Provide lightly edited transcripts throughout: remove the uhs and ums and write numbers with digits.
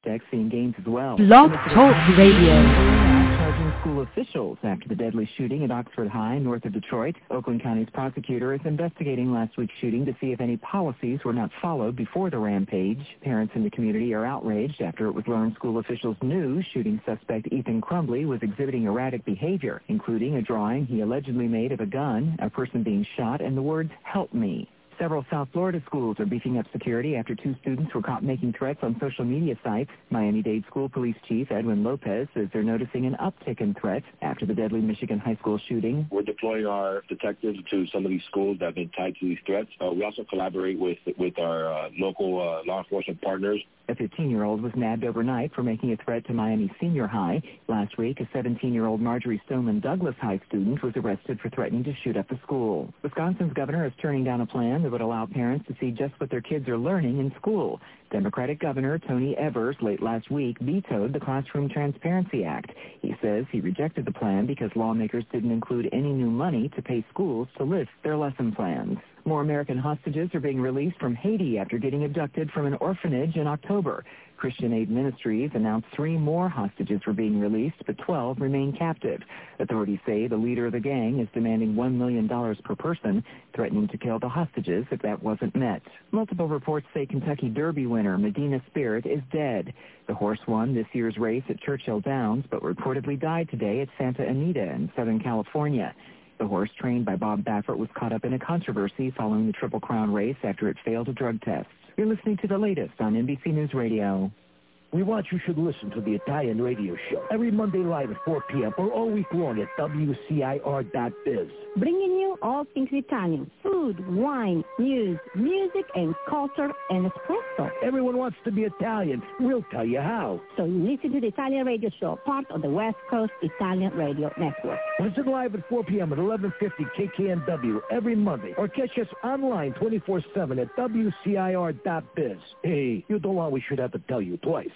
suspects seeing gains as well. Blog Talk Radio. Charging school officials after the deadly shooting at Oxford High, north of Detroit. Oakland County's prosecutor is investigating last week's shooting to see if any policies were not followed before the rampage. Parents in the community are outraged after it was learned school officials knew shooting suspect Ethan Crumbly was exhibiting erratic behavior, including a drawing he allegedly made of a gun, a person being shot, and the words, "Help me." Several South Florida schools are beefing up security after 2 students were caught making threats on social media sites. Miami-Dade School Police Chief Edwin Lopez says they're noticing an uptick in threats after the deadly Michigan high school shooting. We're deploying our detectives to some of these schools that have been tied to these threats. We also collaborate with our local law enforcement partners. A 15-year-old was nabbed overnight for making a threat to Miami Senior High. Last week, a 17-year-old Marjorie Stoneman Douglas High student was arrested for threatening to shoot up the school. Wisconsin's governor is turning down a plan that would allow parents to see just what their kids are learning in school. Democratic Governor Tony Evers late last week vetoed the Classroom Transparency Act. He says he rejected the plan because lawmakers didn't include any new money to pay schools to list their lesson plans. More American hostages are being released from Haiti after getting abducted from an orphanage in October. Christian Aid Ministries announced 3 more hostages were being released, but 12 remain captive. Authorities say the leader of the gang is demanding $1 million per person, threatening to kill the hostages if that wasn't met. Multiple reports say Kentucky Derby winner Medina Spirit is dead. The horse won this year's race at Churchill Downs, but reportedly died today at Santa Anita in Southern California. The horse, trained by Bob Baffert, was caught up in a controversy following the Triple Crown race after it failed a drug test. You're listening to the latest on NBC News Radio. We want you should listen to the Italian radio show every Monday live at 4 p.m. or all week long at WCIR.biz. Bringing you all things Italian. Food, wine, news, music, and culture, and espresso. Everyone wants to be Italian. We'll tell you how. So listen to the Italian radio show, part of the West Coast Italian Radio Network. Listen live at 4 p.m. at 1150 KKNW every Monday. Or catch us online 24/7 at WCIR.biz. Hey, you're the one we should have to tell you twice.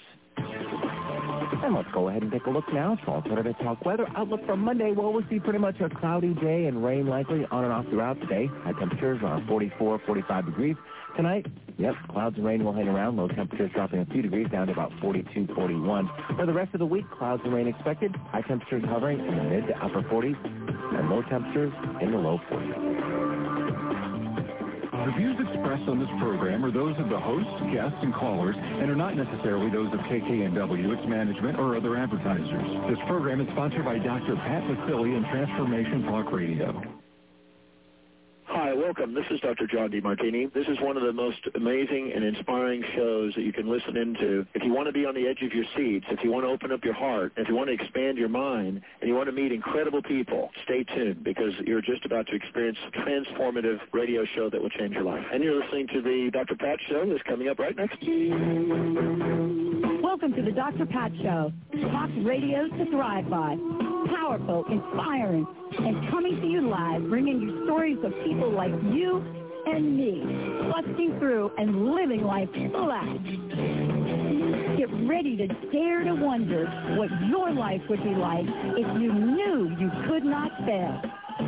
And let's go ahead and take a look now at alternative talk weather. Outlook for Monday, well, we'll see pretty much a cloudy day and rain likely on and off throughout the day. High temperatures around 44, 45 degrees. Tonight, yep, clouds and rain will hang around. Low temperatures dropping a few degrees down to about 42, 41. For the rest of the week, clouds and rain expected. High temperatures hovering in the mid to upper 40s and low temperatures in the low 40s. The views expressed on this program are those of the hosts, guests, and callers, and are not necessarily those of KKNW, its management, or other advertisers. This program is sponsored by Dr. Pat Vasili and Transformation Talk Radio. Hi, welcome. This is Dr. John DeMartini. This is one of the most amazing and inspiring shows that you can listen into. If you want to be on the edge of your seats, if you want to open up your heart, if you want to expand your mind, and you want to meet incredible people, stay tuned because you're just about to experience a transformative radio show that will change your life. And you're listening to the Dr. Pat Show that's coming up right next. Welcome to the Dr. Pat Show. Talk radio to thrive by. Powerful, inspiring, and coming to you live, bringing you stories of people like you and me, busting through and living life full out. Get ready to dare to wonder what your life would be like if you knew you could not fail.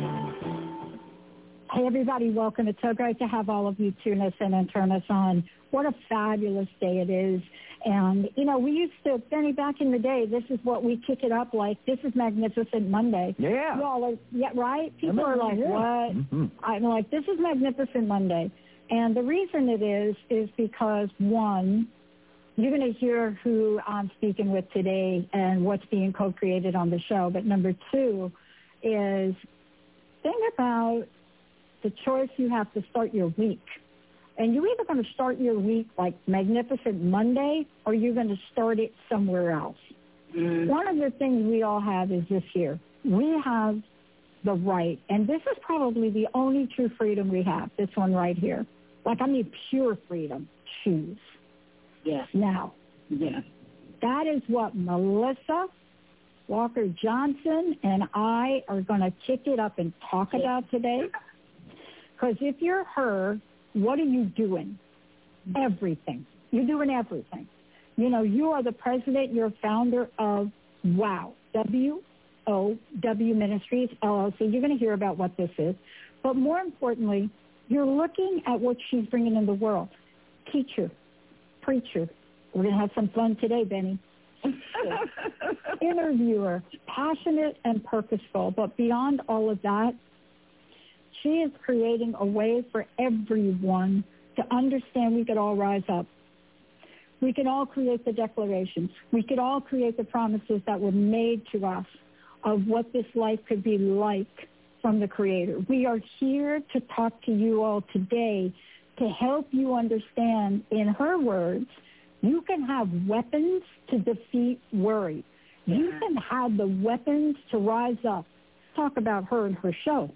Hey, everybody, welcome. It's so great to have all of you tune us in and turn us on. What a fabulous day it is. And, you know, we used to, Benny, back in the day, this is what we kick it up like. This is Magnificent Monday. Yeah. You all are, yeah, right? People are like, yeah. What? Mm-hmm. I'm like, this is Magnificent Monday. And the reason it is because, one, you're going to hear who I'm speaking with today and what's being co-created on the show. But number two is think about the choice you have to start your week. And you're either going to start your week like Magnificent Monday or you're going to start it somewhere else. One of the things we all have is this here. We have the right, and this is probably the only true freedom we have, this one right here. Like, I mean pure freedom. Choose. Yes. Now. Yes. That is what Melissa Walker Johnson and I are going to kick it up and talk about today. Because if you're her, what are you doing? Everything. You're doing everything. You know, you are the president, you're founder of WOW, W-O-W Ministries, LLC. You're going to hear about what this is. But more importantly, you're looking at what she's bringing in the world. Teacher, preacher, We're going to have some fun today, Benny. Interviewer, passionate and purposeful, but beyond all of that, she is creating a way for everyone to understand we could all rise up. We could all create the declarations. We could all create the promises that were made to us of what this life could be like from the Creator. We are here to talk to you all today to help you understand, in her words, you can have weapons to defeat worry. You can have the weapons to rise up. Talk about her and her show.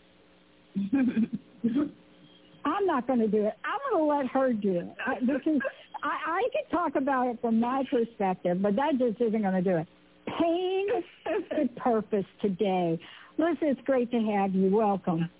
I'm not going to do it. I'm going to let her do it. I can talk about it from my perspective, but that just isn't going to do it. Pain and purpose today. Listen, it's great to have you. Welcome.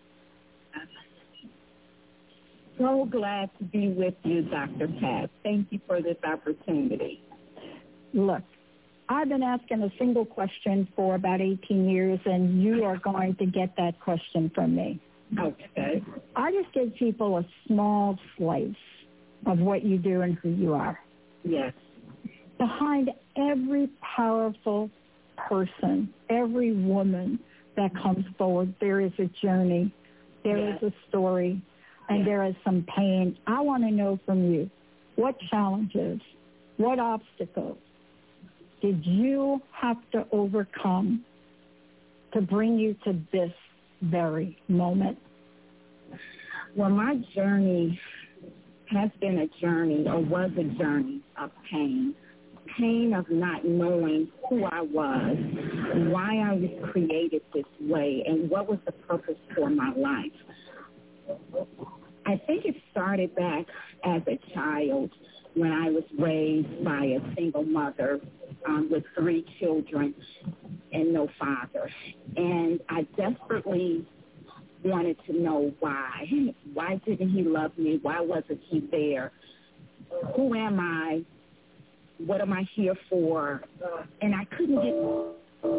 So glad to be with you, Dr. Pat. Thank you for this opportunity. Look, I've been asking a single question for about 18 years, and you are going to get that question from me. Okay. I just give people a small slice of what you do and who you are. Yes. Behind every powerful person, every woman that comes forward, there is a journey, there is a story, and there is some pain. I want to know from you, what challenges, what obstacles did you have to overcome to bring you to this very moment? Well, my journey has been a journey, or was a journey of pain. Pain of not knowing who I was, why I was created this way, and what was the purpose for my life. I think it started back as a child when I was raised by a single mother with 3 children and no father. And I desperately wanted to know why. Why didn't he love me? Why wasn't he there? Who am I? What am I here for? And I couldn't get...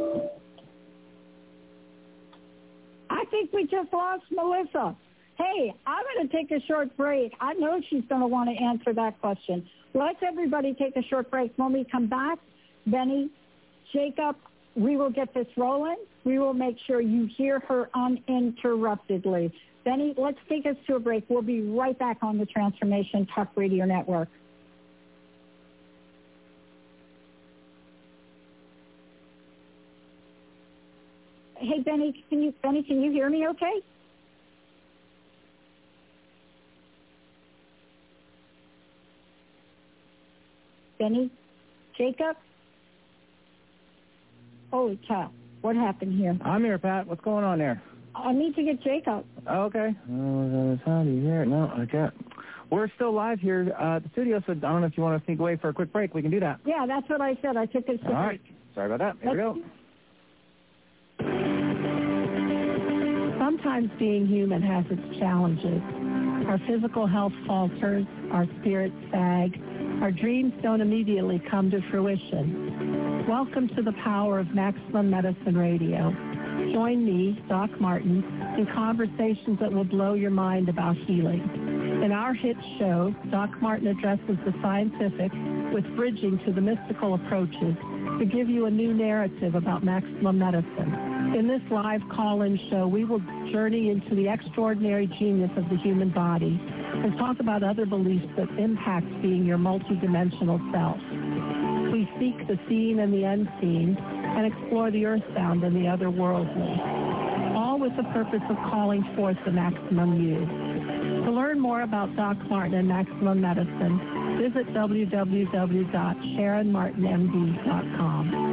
I think we just lost Melissa. Hey, I'm going to take a short break. I know she's going to want to answer that question. Let's everybody take a short break. When we come back, Benny, Jacob, we will get this rolling. We will make sure you hear her uninterruptedly. Benny, let's take us to a break. We'll be right back on the Transformation Talk Radio Network. Hey, Benny, can you hear me okay? Benny? Jacob? Holy cow. What happened here? I'm here, Pat. What's going on there? I need to get Jacob. Okay. How do you hear it? No, I can't. We're still live here at the studio, so I don't know if you want to sneak away for a quick break. We can do that. Yeah, that's what I said. I took a break. All right. Sorry about that. Here we go. Sometimes being human has its challenges. Our physical health falters, our spirits sag, our dreams don't immediately come to fruition. Welcome to the power of Maximum Medicine Radio. Join me, Doc Martin, in conversations that will blow your mind about healing. In our hit show, Doc Martin addresses the scientific with bridging to the mystical approaches to give you a new narrative about maximum medicine. In this live call-in show, we will journey into the extraordinary genius of the human body and talk about other beliefs that impact being your multidimensional self. We seek the seen and the unseen and explore the earth sound and the otherworldly, all with the purpose of calling forth the maximum you. To learn more about Doc Martin and Maximum Medicine, visit www.SharonMartinMD.com.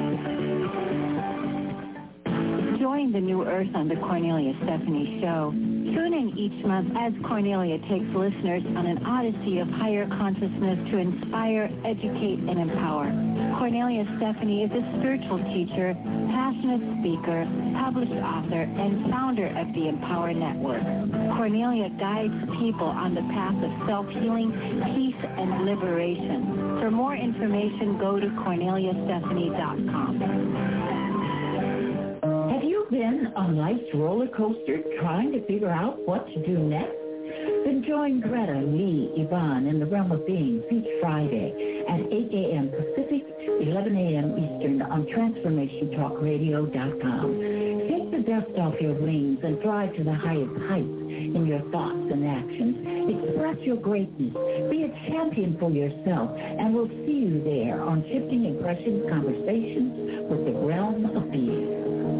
Join the New Earth on the Cornelia Stephanie Show. Tune in each month as Cornelia takes listeners on an odyssey of higher consciousness to inspire, educate, and empower. Cornelia Stephanie is a spiritual teacher, passionate speaker, published author, and founder of the Empower Network. Cornelia guides people on the path of self-healing, peace, and liberation. For more information, go to CorneliaStephanie.com. Have you been on life's roller coaster trying to figure out what to do next? Then join Greta, Lee, Yvonne, and the Realm of Beings each Friday at 8 a.m. Pacific, 11 a.m. Eastern on TransformationTalkRadio.com. Take the dust off your wings and fly to the highest heights in your thoughts and actions. Express your greatness. Be a champion for yourself, and we'll see you there on Shifting Impressions Conversations with the Realm of Being.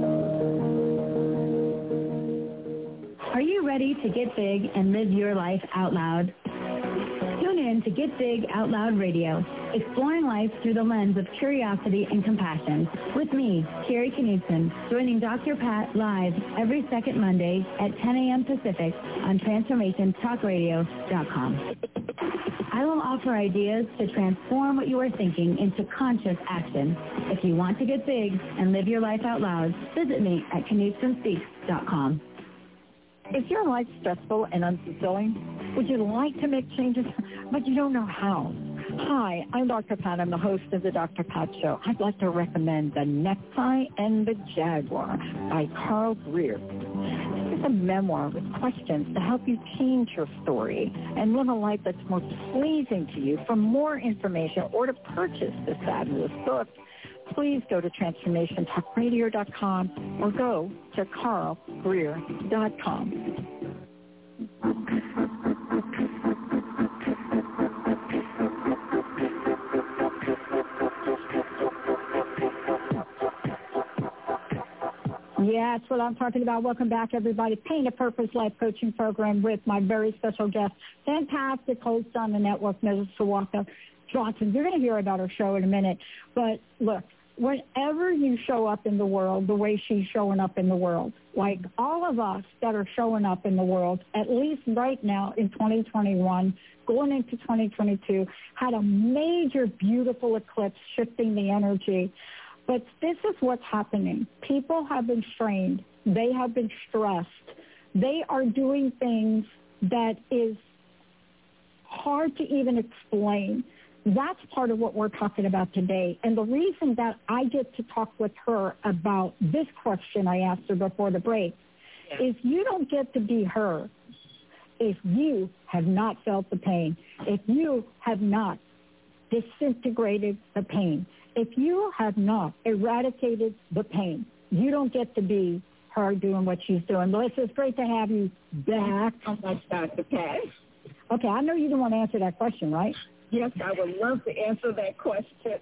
Are you ready to get big and live your life out loud? Tune in to Get Big Out Loud Radio, exploring life through the lens of curiosity and compassion. With me, Carrie Knudsen, joining Dr. Pat live every second Monday at 10 a.m. Pacific on TransformationTalkRadio.com. I will offer ideas to transform what you are thinking into conscious action. If you want to get big and live your life out loud, visit me at KnudsenSpeaks.com. Is your life stressful and unfulfilling? Would you like to make changes, but you don't know how? Hi, I'm Dr. Pat. I'm the host of the Dr. Pat Show. I'd like to recommend The Necktie and the Jaguar by Carl Greer. This is a memoir with questions to help you change your story and live a life that's more pleasing to you. For more information or to purchase this fabulous book, please go to TransformationTalkRadio.com or go to carlgreer.com. Yeah, that's what I'm talking about. Welcome back, everybody. Pain to Purpose Life Coaching Program with my very special guest, fantastic host on the network, Mrs. Tawaka Johnson. You're going to hear about her show in a minute. But look, whenever you show up in the world the way she's showing up in the world, like all of us that are showing up in the world, at least right now in 2021, going into 2022, had a major, beautiful eclipse shifting the energy. But this is what's happening. People have been strained. They have been stressed. They are doing things that is hard to even explain. That's part of what we're talking about today. And the reason that I get to talk with her about this question I asked her before the break is you don't get to be her if you have not felt the pain, if you have not disintegrated the pain, if you have not eradicated the pain. You don't get to be her doing what she's doing. Melissa, it's great to have you back. So much, Dr. Pat. Okay, I know you don't want to answer that question, right? Yes, I would love to answer that question.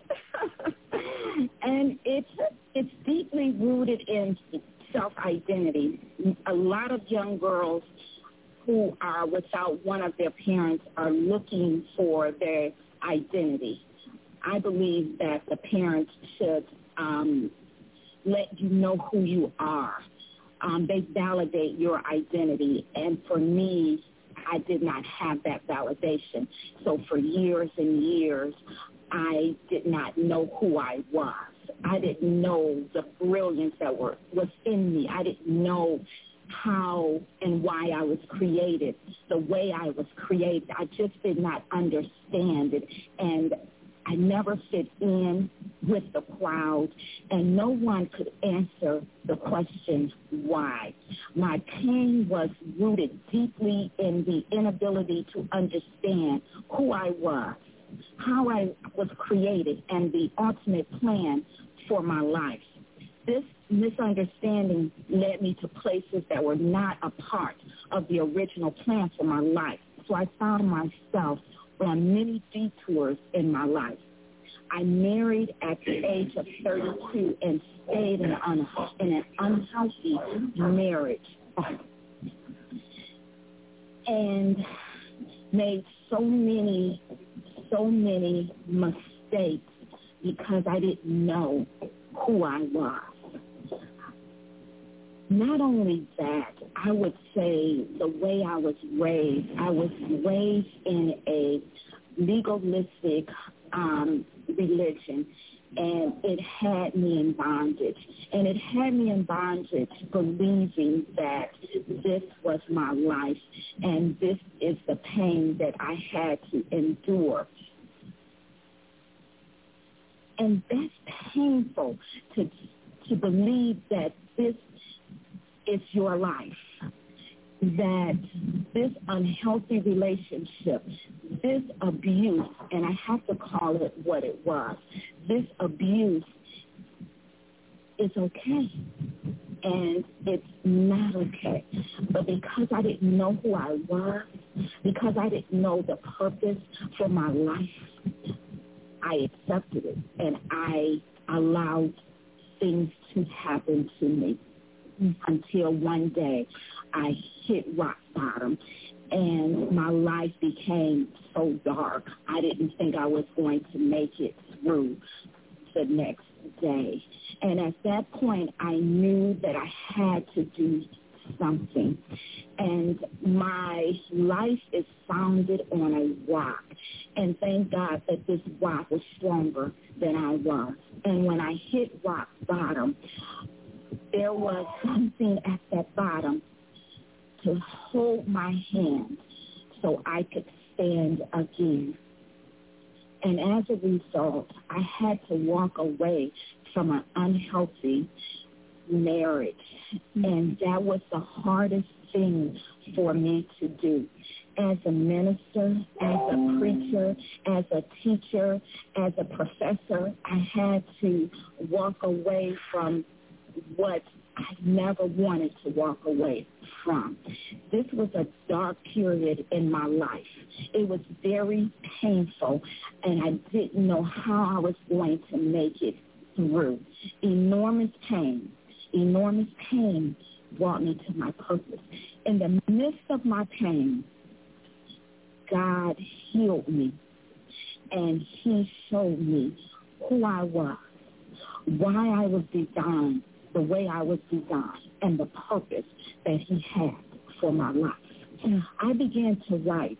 And it's deeply rooted in self-identity. A lot of young girls who are without one of their parents are looking for their identity. I believe that the parents should let you know who you are. They validate your identity. And for me, I did not have that validation. So for years and years, I did not know who I was. I didn't know the brilliance that was in me. I didn't know how and why I was created, the way I was created. I just did not understand it. And I never fit in with the crowd, and no one could answer the question why. My pain was rooted deeply in the inability to understand who I was, how I was created, and the ultimate plan for my life. This misunderstanding led me to places that were not a part of the original plan for my life. So I found myself on many detours in my life. I married at the age of 32 and stayed in an unhealthy marriage and made so many mistakes because I didn't know who I was. Not only that, I would say the way I was raised in a legalistic religion, and it had me in bondage. And it had me in bondage believing that this was my life and this is the pain that I had to endure. And that's painful to believe that this is your life, that this unhealthy relationship, this abuse, and I have to call it what it was, this abuse is okay, and it's not okay. But because I didn't know who I was, because I didn't know the purpose for my life, I accepted it, and I allowed things to happen to me until one day I hit rock bottom, and my life became so dark. I didn't think I was going to make it through the next day. And at that point, I knew that I had to do something. And my life is founded on a rock. And thank God that this rock was stronger than I was. And when I hit rock bottom, there was something at that bottom to hold my hand so I could stand again. And as a result, I had to walk away from an unhealthy marriage. And that was the hardest thing for me to do. As a minister, as a preacher, as a teacher, as a professor, I had to walk away from what I never wanted to walk away from. This was a dark period in my life. It was very painful, and I didn't know how I was going to make it through. Enormous pain brought me to my purpose. In the midst of my pain, God healed me, and he showed me who I was, why I was designed the way I was designed, and the purpose that he had for my life. I began to write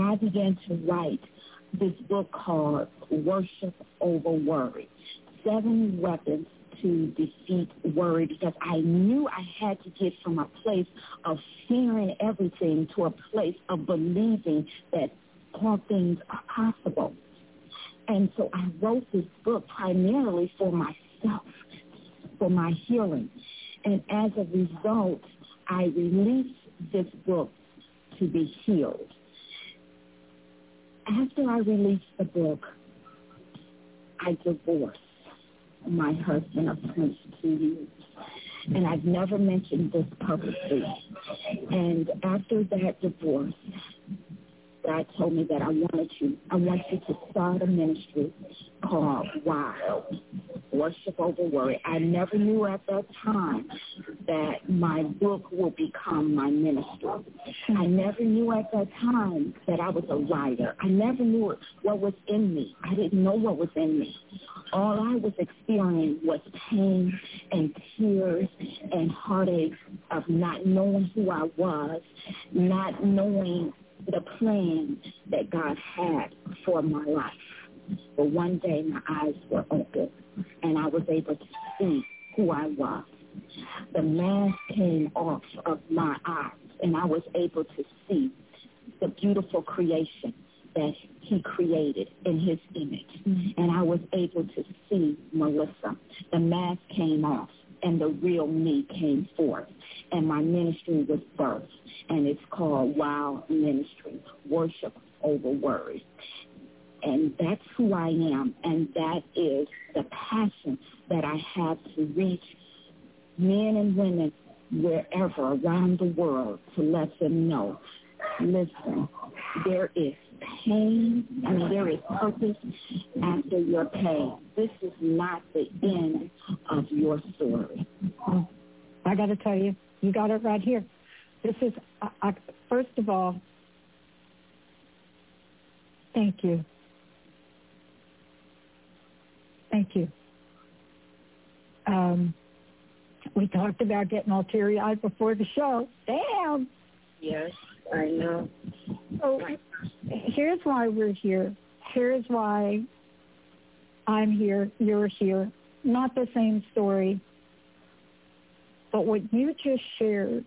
this book called Worship Over Worry, 7 Weapons to Defeat Worry, because I knew I had to get from a place of fearing everything to a place of believing that all things are possible. And so I wrote this book primarily for myself, for my healing. And as a result, I released this book to be healed. After I released the book, I divorced my husband of 22 years. And I've never mentioned this publicly. And after that divorce, God told me that I want you to start a ministry called WILD, Worship Over Worry. I never knew at that time that my book will become my ministry. I never knew at that time that I was a writer. I never knew what was in me. I didn't know what was in me. All I was experiencing was pain and tears and heartache of not knowing who I was, not knowing the plan that God had for my life. But one day my eyes were open, and I was able to see who I was. The mask came off of my eyes, and I was able to see the beautiful creation that he created in his image. And I was able to see Melissa. The mask came off, and the real me came forth, and my ministry was birthed, and it's called WILD Ministry, Worship Over Worry. And that's who I am, and that is the passion that I have to reach men and women wherever around the world to let them know, listen, there is pain, there is purpose after your pain. This is not the end of your story. I got to tell you, you got it right here. This is, first of all, thank you. Thank you. We talked about getting all teary-eyed before the show. Damn. Yes, I know. So here's why we're here. Here's why I'm here, you're here. Not the same story, but what you just shared,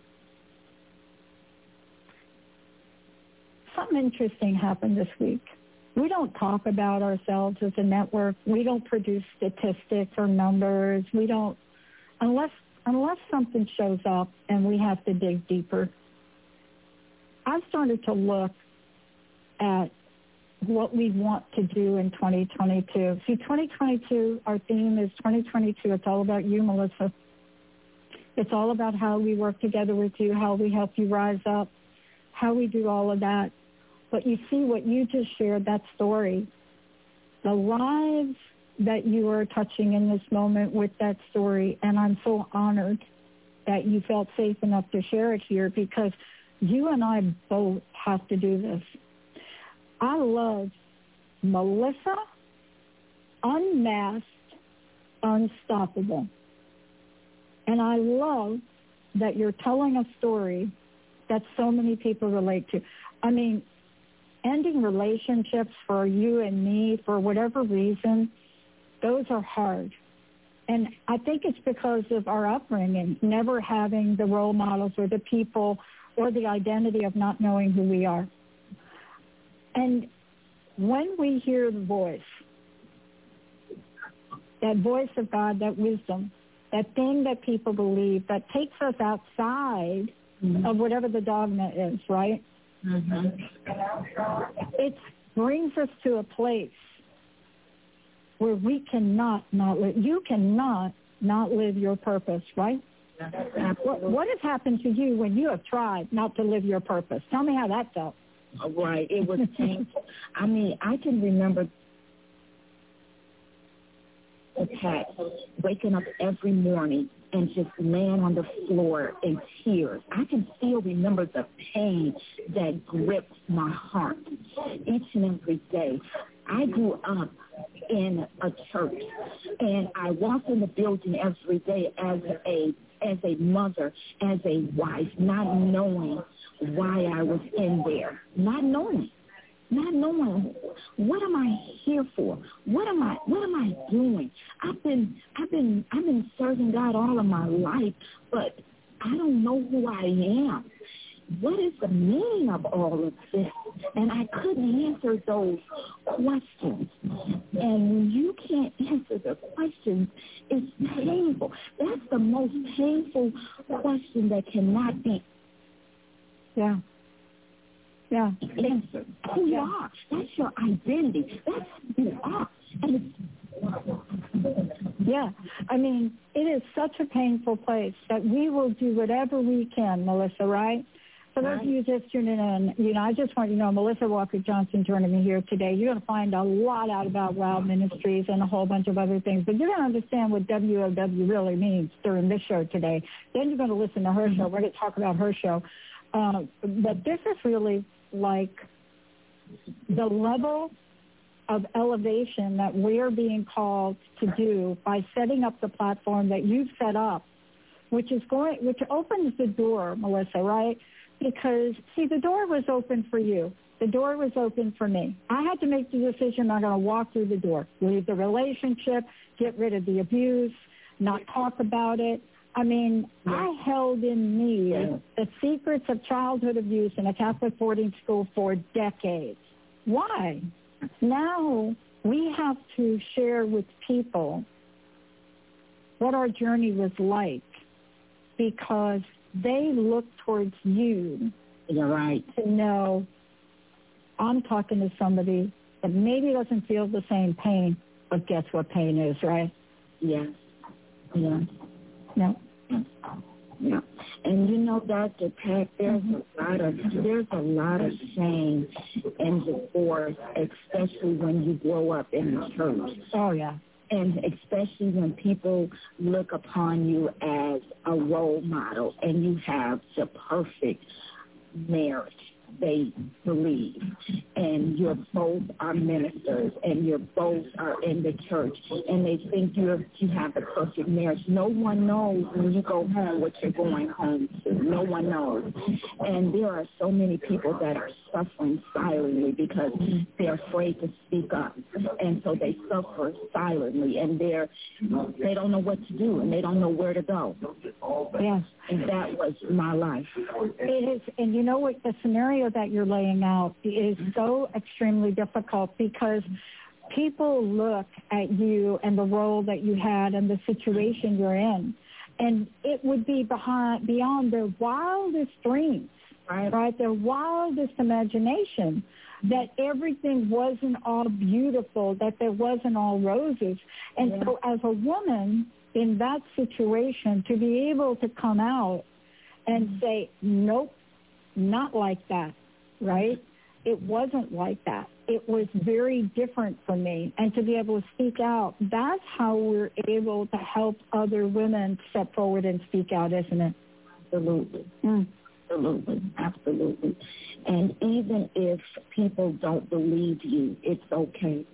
something interesting happened this week. We don't talk about ourselves as a network. We don't produce statistics or numbers. We don't, unless something shows up and we have to dig deeper. I've started to look at what we want to do in 2022. See, 2022, our theme is 2022. It's all about you, Melissa. It's all about how we work together with you, how we help you rise up, how we do all of that. But you see what you just shared, that story, the lives that you are touching in this moment with that story, and I'm so honored that you felt safe enough to share it here, because you and I both have to do this. I love Melissa, Unmasked, Unstoppable. And I love that you're telling a story that so many people relate to. I mean, ending relationships for you and me, for whatever reason, those are hard. And I think it's because of our upbringing, never having the role models or the people or the identity of not knowing who we are. And when we hear the voice, that voice of God, that wisdom, that thing that people believe that takes us outside of whatever the dogma is, right? It brings us to a place where we cannot not live. You cannot not live your purpose, right? What has happened to you when you have tried not to live your purpose? Tell me how that felt. Right. It was painful. I mean, I can remember Pat waking up every morning and just laying on the floor in tears. I can still remember the pain that gripped my heart each and every day. I grew up in a church, and I walked in the building every day as a mother, as a wife, not knowing why I was in there, not knowing what am I here for? What am I doing? I've been serving God all of my life, but I don't know who I am. What is the meaning of all of this? And I couldn't answer those questions. And when you can't answer the questions, it's painful. That's the most painful question that cannot be. Yeah. Answer who you are. That's your identity. That's who you are. And I mean, it is such a painful place that we will do whatever we can, Melissa, right? For those of you just tuning in, I just want you to know, Melissa Walker Johnson joining me here today. You're going to find a lot out about WOW Ministries and a whole bunch of other things, but you're going to understand what WOW really means during this show today. Then you're going to listen to her show. We're going to talk about her show. But this is really like the level of elevation that we're being called to do by setting up the platform that you've set up, which opens the door, Melissa, right? Because, see, the door was open for you. The door was open for me. I had to make the decision I'm going to walk through the door, leave the relationship, get rid of the abuse, not talk about it. I mean, I held in me the secrets of childhood abuse in a Catholic boarding school for decades. Why? Now we have to share with people what our journey was like, because they look towards you. You're right. To know I'm talking to somebody that maybe doesn't feel the same pain, but guess what pain is, right? Yes. Yeah. No. Yeah. And Dr. Pat, there's a lot of shame in divorce, especially when you grow up in the church. Oh yeah. And especially when people look upon you as a role model and you have the perfect marriage, they believe, and you both are ministers and you both are in the church, and they think you have the perfect marriage. No one knows when you go home what you're going home to. No one knows. And there are so many people that are suffering silently because they're afraid to speak up, and so they suffer silently, and they don't know what to do, and they don't know where to go. Yes. And that was my life. It is, and you know what, the scenario that you're laying out is so extremely difficult, because people look at you and the role that you had and the situation you're in, and it would be beyond their wildest dreams right? Their wildest imagination, that everything wasn't all beautiful, that there wasn't all roses. And so as a woman in that situation, to be able to come out and say, nope, not like that, right? It wasn't like that. It was very different for me. And to be able to speak out, that's how we're able to help other women step forward and speak out, isn't it? Absolutely. Absolutely. Absolutely. And even if people don't believe you, it's okay.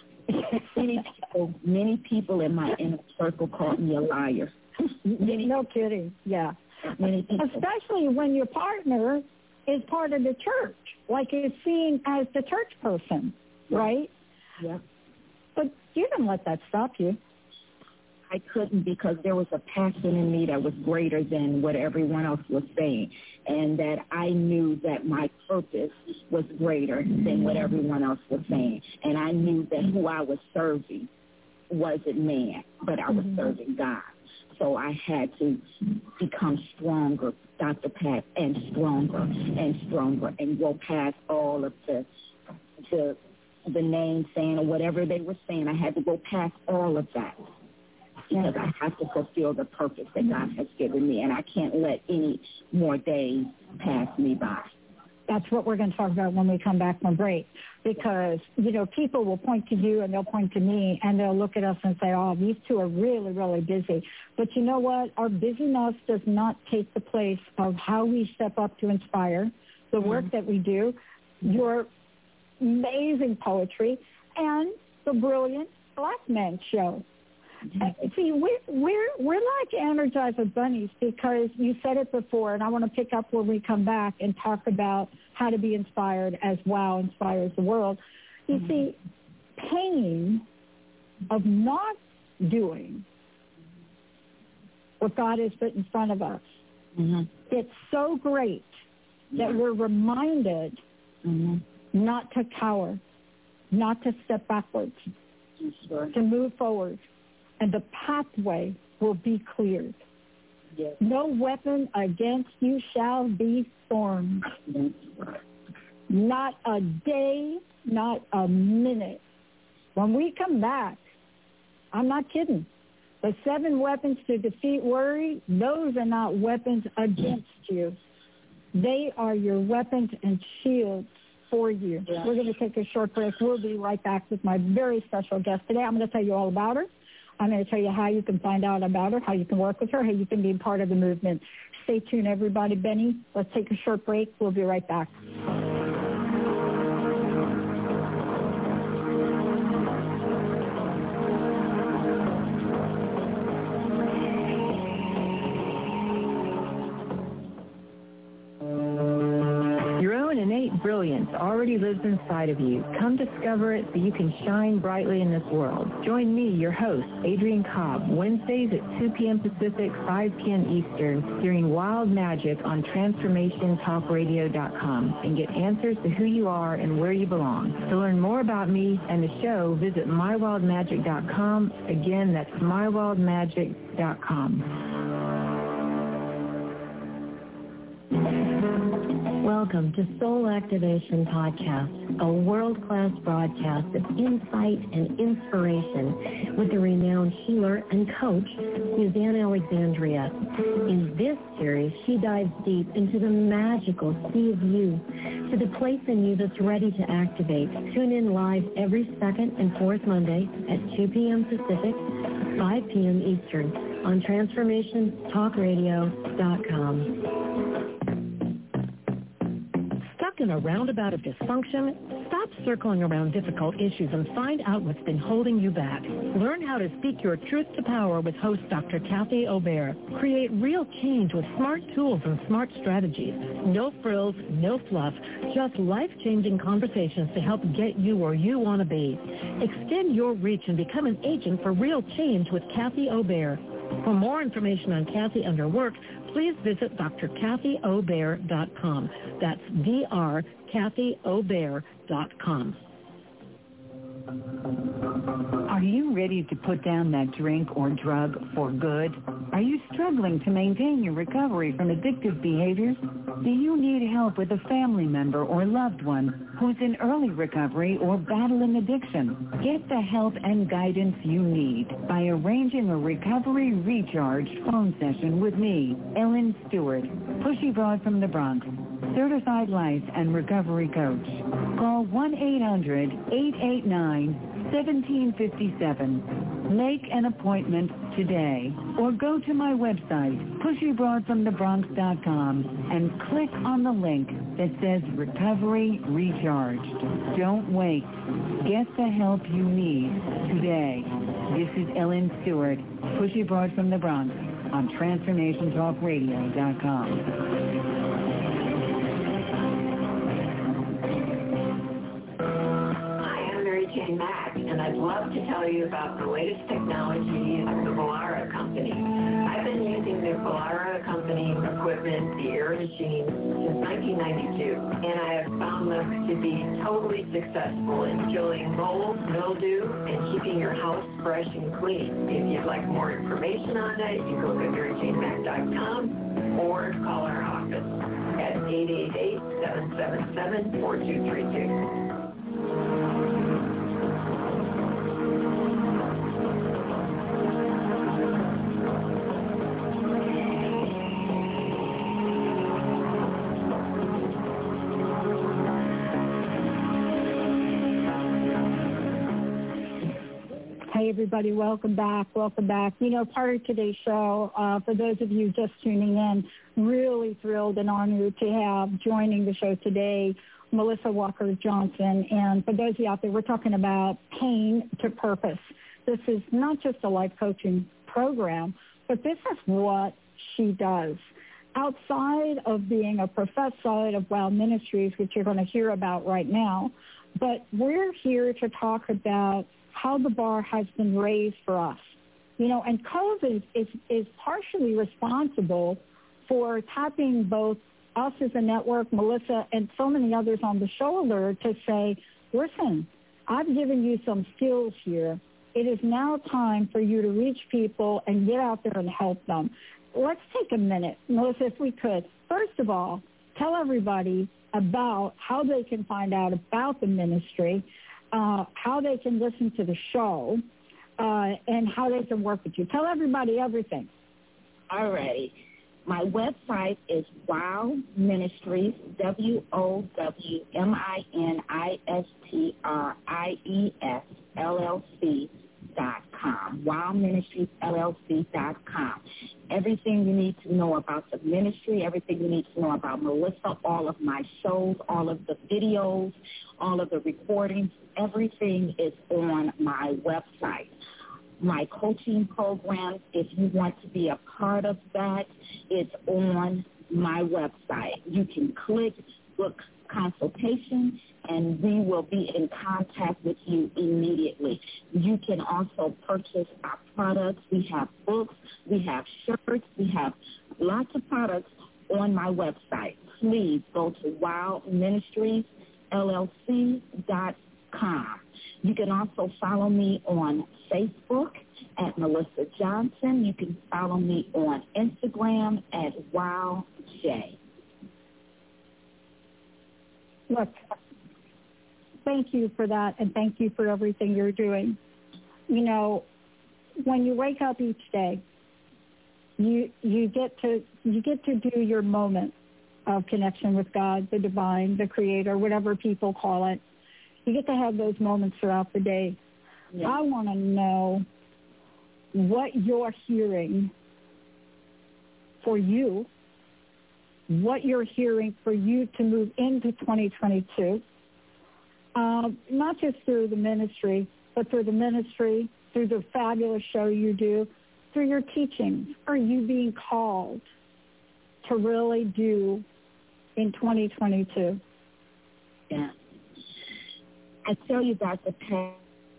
Many people in my inner circle called me a liar. No kidding. Yeah. Many people. Especially when your partner is part of the church, like is seen as the church person, right? Yeah. But you didn't let that stop you. I couldn't, because there was a passion in me that was greater than what everyone else was saying, and that I knew that my purpose was greater than what everyone else was saying. And I knew that who I was serving wasn't man, but I was serving God. So I had to become stronger, Dr. Pat, and stronger and go past all of the name saying or whatever they were saying. I had to go past all of that, because I have to fulfill the purpose that God has given me, and I can't let any more days pass me by. That's what we're going to talk about when we come back from break, because, you know, people will point to you and they'll point to me and they'll look at us and say, oh, these two are really, really busy. But you know what? Our busyness does not take the place of how we step up to inspire, the work that we do, your amazing poetry, and the brilliant Black Men Show. See, we're like Energizer bunnies, because you said it before, and I want to pick up when we come back and talk about how to be inspired as WOW inspires the world. You see, pain of not doing what God has put in front of us, it's so great that we're reminded not to cower, not to step backwards, to move forward. And the pathway will be cleared. Yes. No weapon against you shall be formed. Not a day, not a minute. When we come back, I'm not kidding. The 7 weapons to defeat worry, those are not weapons against you. They are your weapons and shields for you. Yeah. We're going to take a short break. We'll be right back with my very special guest today. I'm going to tell you all about her. I'm going to tell you how you can find out about her, how you can work with her, how you can be part of the movement. Stay tuned, everybody. Benny, let's take a short break. We'll be right back. Brilliance already lives inside of you. Come discover it so you can shine brightly in this world. Join me, your host, Adrienne Cobb, Wednesdays at 2 p.m. Pacific, 5 p.m. Eastern, during Wild Magic on TransformationTalkRadio.com, and get answers to who you are and where you belong. To learn more about me and the show, visit MyWildMagic.com. Again, that's MyWildMagic.com. Welcome to Soul Activation Podcast, a world-class broadcast of insight and inspiration with the renowned healer and coach, Suzanne Alexandria. In this series, she dives deep into the magical sea of you, to the place in you that's ready to activate. Tune in live every second and fourth Monday at 2 p.m. Pacific, 5 p.m. Eastern on TransformationTalkRadio.com. In a roundabout of dysfunction, stop circling around difficult issues and find out what's been holding you back. Learn how to speak your truth to power with host Dr. Kathy Obear. Create real change with smart tools and smart strategies. No frills, no fluff, just life-changing conversations to help get you where you want to be. Extend your reach and become an agent for real change with Kathy Obear. For more information on Kathy and her work, please visit drkathyobear.com. That's drkathyobear.com. Are you ready to put down that drink or drug for good? Are you struggling to maintain your recovery from addictive behaviors? Do you need help with a family member or loved one who's in early recovery or battling addiction? Get the help and guidance you need by arranging a Recovery Recharged phone session with me, Ellen Stewart, Pushy Broad from the Bronx, certified life and recovery coach. Call 1-800-889-1757. Make an appointment today or go to my website, pushybroadfromthebronx.com, and click on the link that says Recovery Recharged. Don't wait. Get the help you need today. This is Ellen Stewart, Pushy Broad from the Bronx on TransformationTalkRadio.com. Jane Mack, and I'd love to tell you about the latest technology of the Vollara company. I've been using the Vollara company equipment, the air machines, since 1992, and I have found them to be totally successful in killing mold, mildew, and keeping your house fresh and clean. If you'd like more information on that, you can go to MaryJaneMack.com or call our office at 888-777-4232. Hey, everybody, welcome back. You know, part of today's show, for those of you just tuning in, really thrilled and honored to have joining the show today, Melissa Walker Johnson. And for those of you out there, we're talking about pain to purpose. This is not just a life coaching program, but this is what she does. Outside of being a professor of WOW Ministries, which you're going to hear about right now, but we're here to talk about how the bar has been raised for us. You know, and COVID is partially responsible for tapping both us as a network, Melissa, and so many others on the shoulder to say, listen, I've given you some skills here. It is now time for you to reach people and get out there and help them. Let's take a minute, Melissa, if we could. First of all, tell everybody about how they can find out about the ministry, how they can listen to the show, and how they can work with you. Tell everybody everything. All right. My website is WOW Ministries, WOWMINISTRIES.LLC.com, WOWMinistriesLLC.com. Everything you need to know about the ministry, everything you need to know about Melissa, all of my shows, all of the videos, all of the recordings, everything is on my website. My coaching programs, if you want to be a part of that, it's on my website. You can click book consultation, and we will be in contact with you immediately. You can also purchase our products. We have books, we have shirts, we have lots of products on my website. Please go to WowMinistriesLLC.com. You can also follow me on Facebook at Melissa Johnson. You can follow me on Instagram at WowJ. Look, thank you for that, and thank you for everything you're doing. You know, when you wake up each day, you get to do your moment of connection with God, the divine, the creator, whatever people call it. You get to have those moments throughout the day. Yes. I want to know what you're hearing for you, what you're hearing for you to move into 2022, not just through the ministry, but through the ministry, through the fabulous show you do, through your teachings. Are you being called to really do in 2022? Yeah. I tell you, Dr. Pat,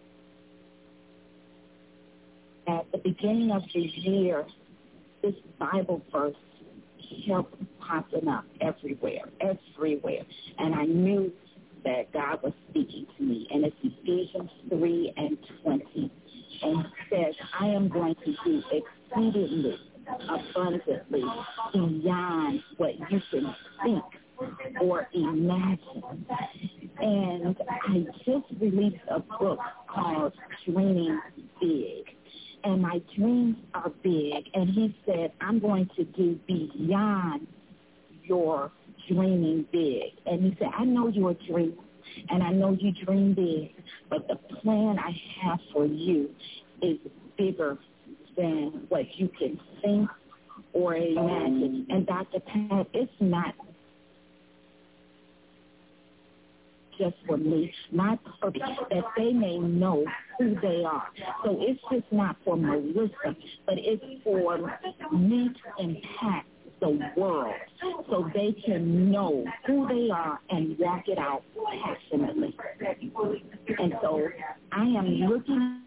at the beginning of the year, this Bible verse kept popping up everywhere. And I knew that God was speaking to me, and it's Ephesians 3:20, and says, I am going to do exceedingly, abundantly, beyond what you can think or imagine. And I just released a book called Dreaming Big. And my dreams are big. And he said, I'm going to do beyond your dreaming big. And he said, I know you're a dreamer, and I know you dream big, but the plan I have for you is bigger than what you can think or imagine. And Dr. Pat, it's not just for me, my purpose, that they may know who they are. So it's just not for Melissa, but it's for me to impact the world so they can know who they are and walk it out passionately. And so I am looking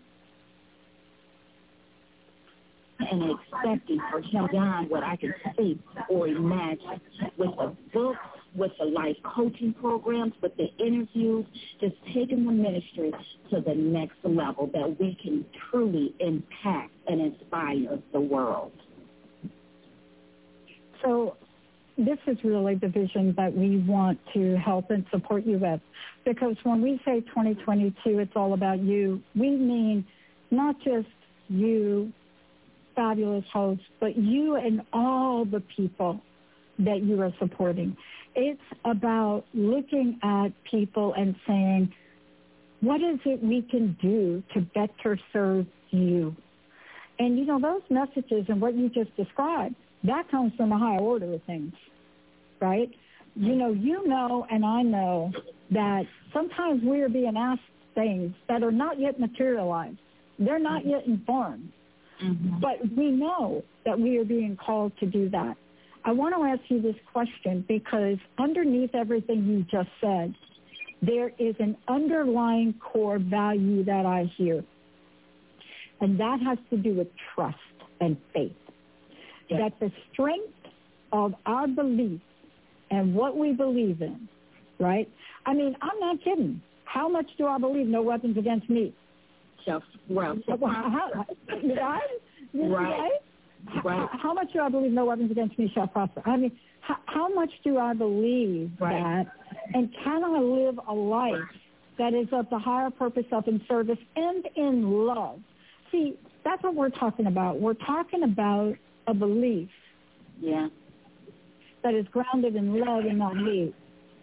and expecting for him beyond what I can see or imagine, with the books, with the life coaching programs, with the interviews, just taking the ministry to the next level that we can truly impact and inspire the world. So this is really the vision that we want to help and support you with, because when we say 2022, it's all about you, we mean not just you, fabulous hosts, but you and all the people that you are supporting. It's about looking at people and saying, what is it we can do to better serve you? And, you know, those messages and what you just described, that comes from a higher order of things, right? You know, and I know that sometimes we are being asked things that are not yet materialized. They're not yet informed. Mm-hmm. But we know that we are being called to do that. I want to ask you this question because underneath everything you just said, there is an underlying core value that I hear, and that has to do with trust and faith. Yes. That the strength of our belief and what we believe in, right? I mean, I'm not kidding. How much do I believe no weapons against me? Right. How much do I believe no weapons against me shall prosper? I mean, how much do I believe that? And can I live a life that is of the higher purpose, of in service and in love? See, that's what we're talking about. We're talking about a belief that is grounded in love and not hate.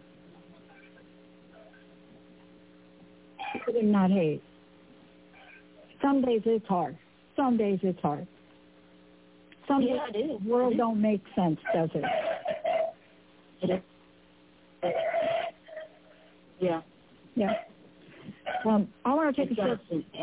And not hate. Some days it's hard. Some days it's hard. Some days the world don't make sense, does it? It is. Yeah. Yeah. I want to take a short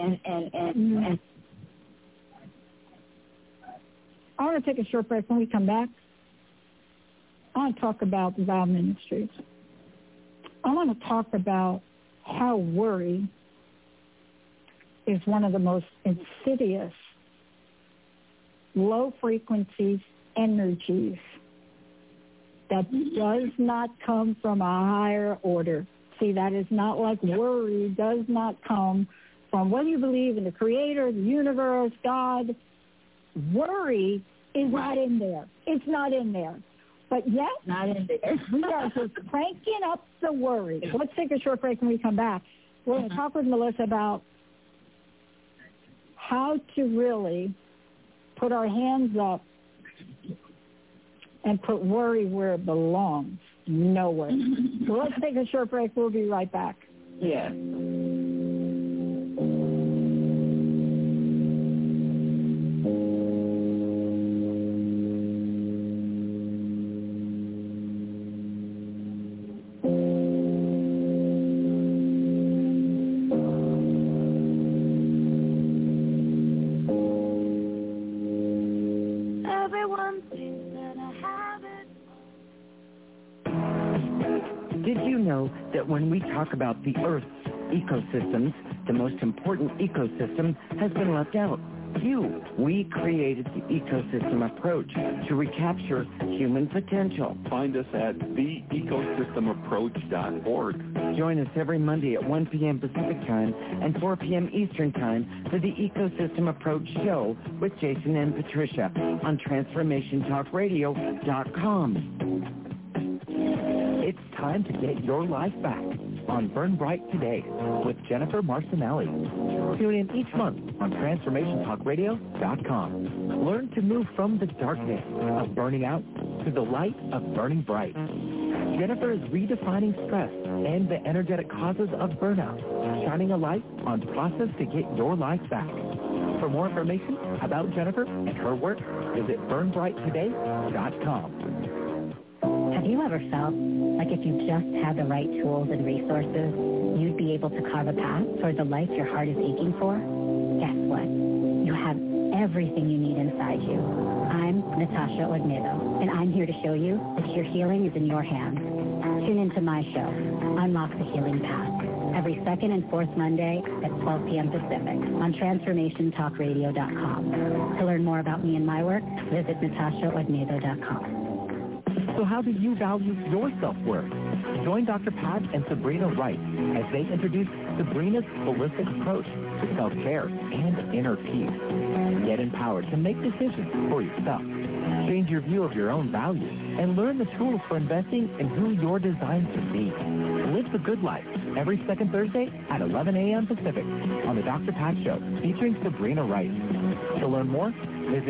I want to take a short break. When we come back, I want to talk about the Vow Ministries. I want to talk about how worry is one of the most insidious, low-frequency energies that does not come from a higher order. See, that is not like worry does not come from whether you believe in the Creator, the universe, God. Worry is not in there. It's not in there. But yet, not in there. We are just cranking up the worry. So let's take a short break. When we come back, we're going to talk with Melissa about how to really put our hands up and put worry where it belongs, nowhere. So let's take a short break. We'll be right back. Yeah. When we talk about the Earth's ecosystems, the most important ecosystem has been left out. We created the ecosystem approach to recapture human potential. Find us at theecosystemapproach.org. Join us every Monday at 1 p.m. Pacific Time and 4 p.m. Eastern Time for the Ecosystem Approach Show with Jason and Patricia on TransformationTalkRadio.com. It's time to get your life back on Burn Bright Today with Jennifer Marcinelli. Tune in each month on TransformationTalkRadio.com. Learn to move from the darkness of burning out to the light of burning bright. Jennifer is redefining stress and the energetic causes of burnout, shining a light on the process to get your life back. For more information about Jennifer and her work, visit BurnBrightToday.com. Have you ever felt like if you just had the right tools and resources, you'd be able to carve a path toward the life your heart is aching for? Guess what? You have everything you need inside you. I'm Natasha Ognedo, and I'm here to show you that your healing is in your hands. Tune into my show, Unlock the Healing Path, every second and fourth Monday at 12 p.m. Pacific on TransformationTalkRadio.com. To learn more about me and my work, visit NatashaOgnedo.com. So how do you value your self-worth? Join Dr. Pat and Sabrina Wright as they introduce Sabrina's holistic approach to self-care and inner peace. Get empowered to make decisions for yourself. Change your view of your own values and learn the tools for investing in who you're designed to be. Live the good life every second Thursday at 11 a.m. Pacific on the Dr. Pat Show featuring Sabrina Wright. To learn more, visit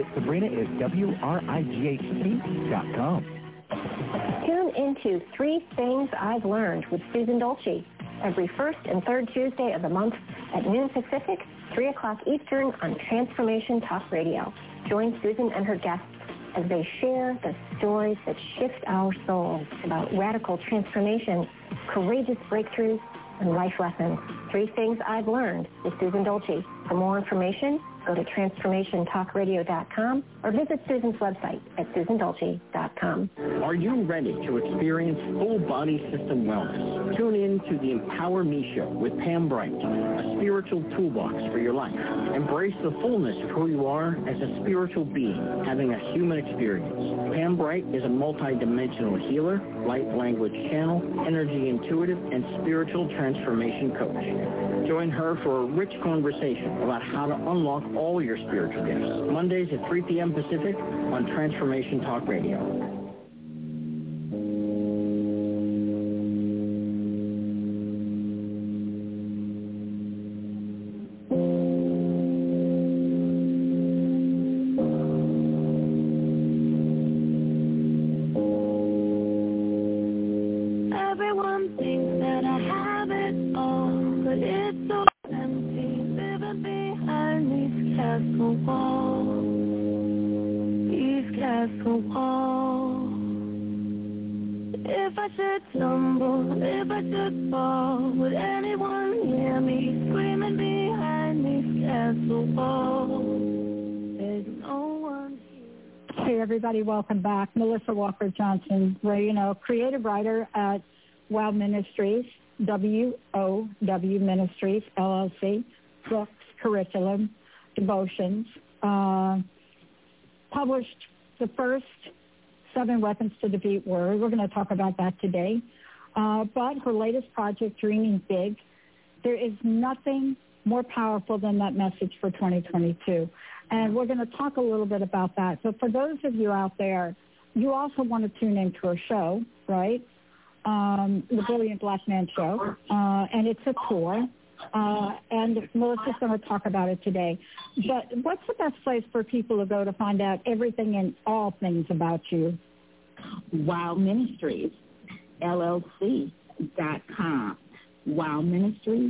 SabrinaIsWright.com. Tune into 3 Things I've Learned with Susan Dolce every first and third Tuesday of the month at noon Pacific, 3 o'clock Eastern on Transformation Talk Radio. Join Susan and her guests as they share the stories that shift our souls about radical transformation, courageous breakthroughs, and life lessons. 3 Things I've Learned with Susan Dolce. For more information, go to TransformationTalkRadio.com or visit Susan's website at SusanDolce.com. Are you ready to experience full body system wellness? Tune in to the Empower Me Show with Pam Bright, a spiritual toolbox for your life. Embrace the fullness of who you are as a spiritual being, having a human experience. Pam Bright is a multidimensional healer, light language channel, energy intuitive, and spiritual transformation coach. Join her for a rich conversation about how to unlock all your spiritual gifts. Mondays at 3 p.m. Pacific on Transformation Talk Radio. Everyone thinks that I have it all, but it's so empty, living behind these castle walls, If I should stumble, if I should fall, would anyone hear me screaming behind these castle walls? There's no one here. Hey everybody, welcome back. Melissa Walker Johnson, creative writer at WOW Ministries, WOW Ministries, LLC, books, curriculum, devotions, published the first 7 Weapons to Defeat Worry. We're going to talk about that today. But her latest project, Dreaming Big, there is nothing more powerful than that message for 2022. And we're going to talk a little bit about that. So for those of you out there, you also want to tune into her show, right? The Brilliant Black Man Show. And it's a tour. And Melissa's going to talk about it today. But what's the best place for people to go to find out everything and all things about you? WOW Ministries, LLC.com. WOW Ministries,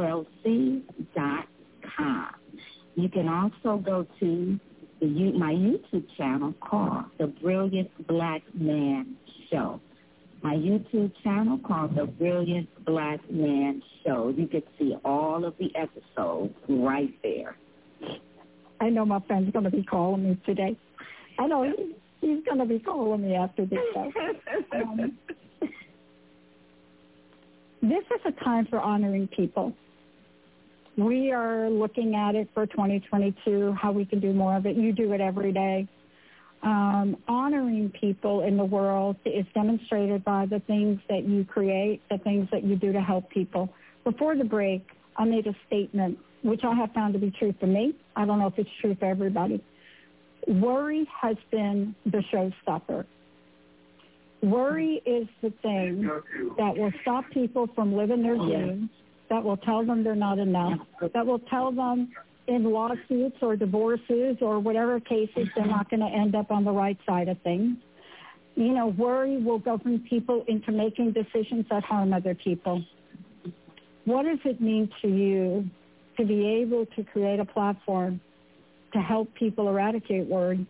LLC.com. You can also go to my YouTube channel called The Brilliant Black Man Show. My YouTube channel called The Brilliant Black Man Show. You can see all of the episodes right there. I know my friend's going to be calling me today. I know he's going to be calling me after this show. This is a time for honoring people. we are looking at it for 2022, how we can do more of it. You do it every day. Honoring people in the world is demonstrated by the things that you create, the things that you do to help people. Before the break, I made a statement, which I have found to be true for me. I don't know if it's true for everybody. Worry has been the showstopper. Worry is the thing that will stop people from living their dreams, that will tell them they're not enough, that will tell them in lawsuits or divorces or whatever cases they're not going to end up on the right side of things. You know, worry will govern people into making decisions that harm other people. What does it mean to you to be able to create a platform to help people eradicate worry?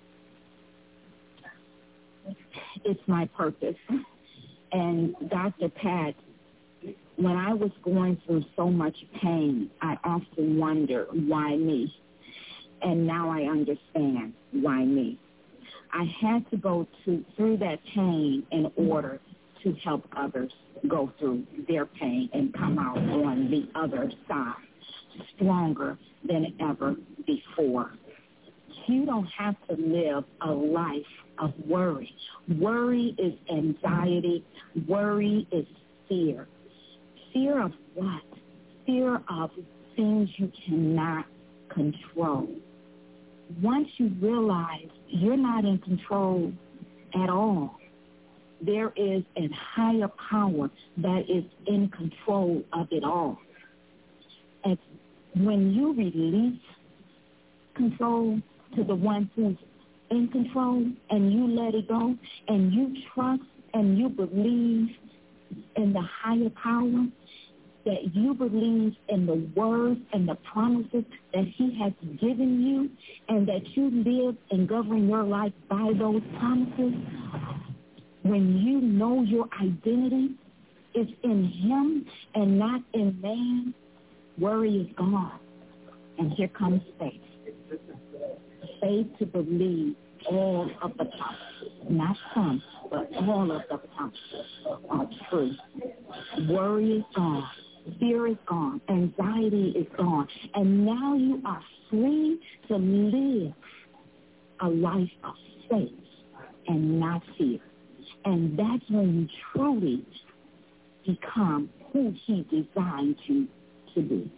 It's my purpose. And Dr. Pat, when I was going through so much pain, I often wonder, why me? And now I understand why me. I had to go through that pain in order to help others go through their pain and come out on the other side stronger than ever before. You don't have to live a life of worry. Worry is anxiety. Worry is fear. Fear of what? Fear of things you cannot control. Once you realize you're not in control at all, there is a higher power that is in control of it all. And when you release control to the one who's in control and you let it go and you trust and you believe in the higher power, that you believe in the words and the promises that he has given you, and that you live and govern your life by those promises, when you know your identity is in him and not in man, worry is gone. And here comes faith. Faith to believe all of the promises, not some, but all of the promises are true. Worry is gone. Fear is gone. Anxiety is gone. And now you are free to live a life of faith and not fear. And that's when you truly become who he designed you to be.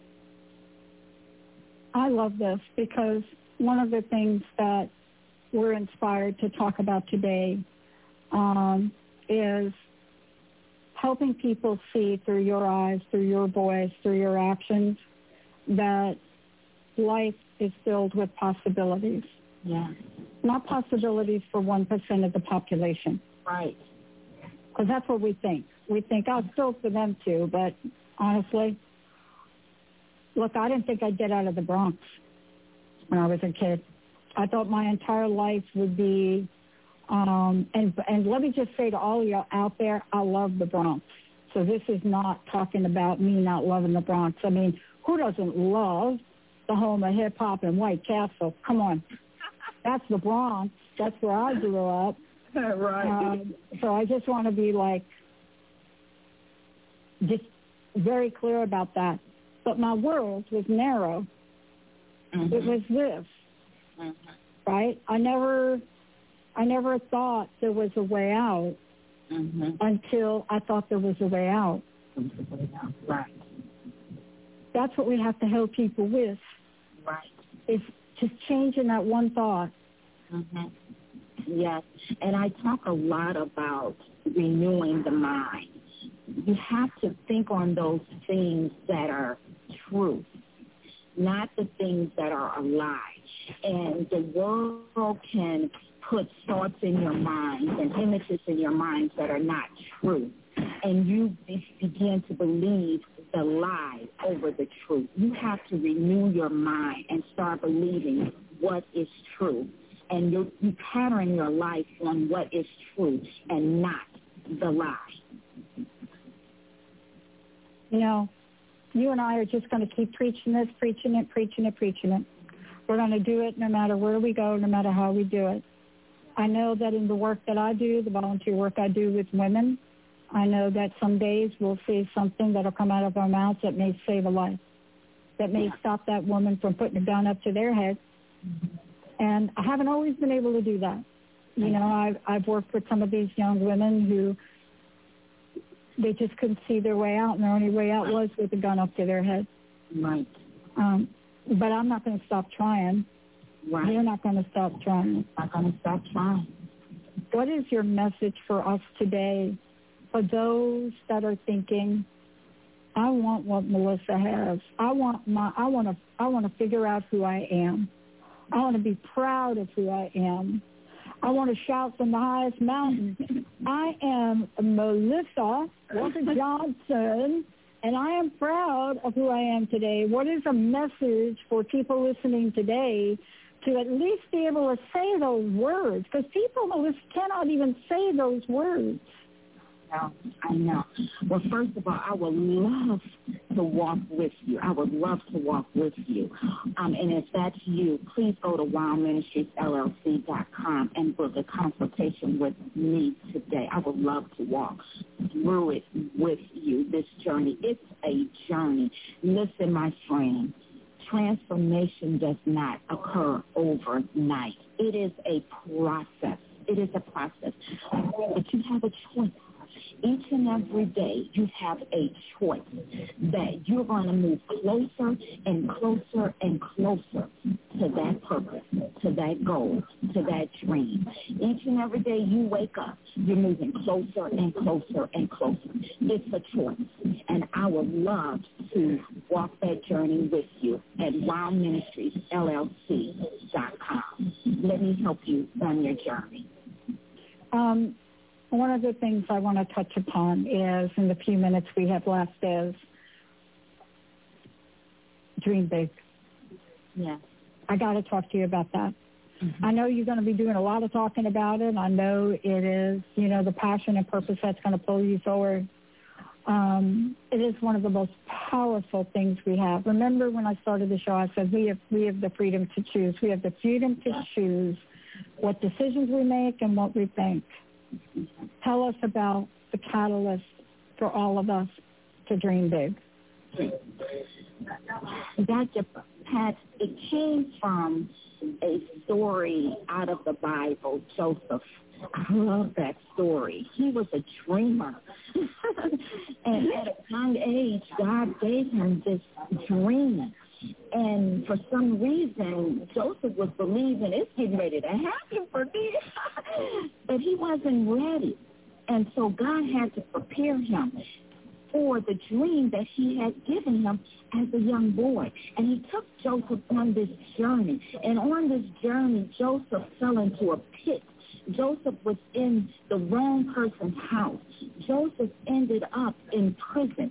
I love this because one of the things that we're inspired to talk about today is helping people see through your eyes, through your voice, through your actions, that life is filled with possibilities. Yeah. Not possibilities for 1% of the population. Right. Because that's what we think. We think, oh, it's still for them too, but honestly, look, I didn't think I'd get out of the Bronx when I was a kid. I thought my entire life would be, and let me just say to all of you out there, I love the Bronx. So this is not talking about me not loving the Bronx. I mean, who doesn't love the home of hip-hop and White Castle? Come on. That's the Bronx. That's where I grew up. Right. So I just want to be just very clear about that. But my world was narrow. Mm-hmm. It was this, right? I never thought there was a way out until I thought there was a way out. Right. That's what we have to help people with. Right. Is just changing that one thought. Yes, and I talk a lot about renewing the mind. You have to think on those things that are true, not the things that are a lie. And the world can put thoughts in your mind and images in your mind that are not true. And you begin to believe the lie over the truth. You have to renew your mind and start believing what is true. And you pattern your life on what is true and not the lie. You know, you and I are just going to keep preaching this, preaching it. We're going to do it no matter where we go, no matter how we do it. I know that in the work that I do, the volunteer work I do with women, I know that some days we'll see something that will come out of our mouths that may save a life. that may stop that woman from putting a gun up to their head. And I haven't always been able to do that. You know, I've worked with some of these young women who they just couldn't see their way out, and their only way out was with a gun up to their head. Right. But I'm not going to stop trying. Right. You're not going to stop trying. I'm not going to stop trying. What is your message for us today, for those that are thinking, I want what Melissa has. I want to figure out who I am. I want to be proud of who I am. I want to shout from the highest mountain. I am Melissa Walker Johnson, and I am proud of who I am today. What is a message for people listening today to at least be able to say those words? Because people, Melissa, cannot even say those words. No, I know. Well, first of all, I would love to walk with you. I would love to walk with you. And if that's you, please go to wildministriesllc.com and book a consultation with me today. I would love to walk through it with you, this journey. It's a journey. Listen, my friend, transformation does not occur overnight. It is a process. It is a process. But you have a choice. Each and every day, you have a choice that you're going to move closer and closer and closer to that purpose, to that goal, to that dream. Each and every day you wake up, you're moving closer and closer and closer. It's a choice, and I would love to walk that journey with you at wildministriesllc.com. Let me help you on your journey. One of the things I want to touch upon is, in the few minutes we have left, is dream big. Yeah. I got to talk to you about that. Mm-hmm. I know you're going to be doing a lot of talking about it. I know it is, you know, the passion and purpose that's going to pull you forward. It is one of the most powerful things we have. Remember when I started the show, I said we have the freedom to choose. We have the freedom to choose what decisions we make and what we think. Tell us about the catalyst for all of us to dream big. Dr. Pat, it came from a story out of the Bible, Joseph. I love that story. He was a dreamer. And at a young age, God gave him this dream. And for some reason, Joseph was believing it's getting ready to happen for me. But he wasn't ready. And so God had to prepare him for the dream that he had given him as a young boy. And he took Joseph on this journey. And on this journey, Joseph fell into a pit. Joseph was in the wrong person's house. Joseph ended up in prison.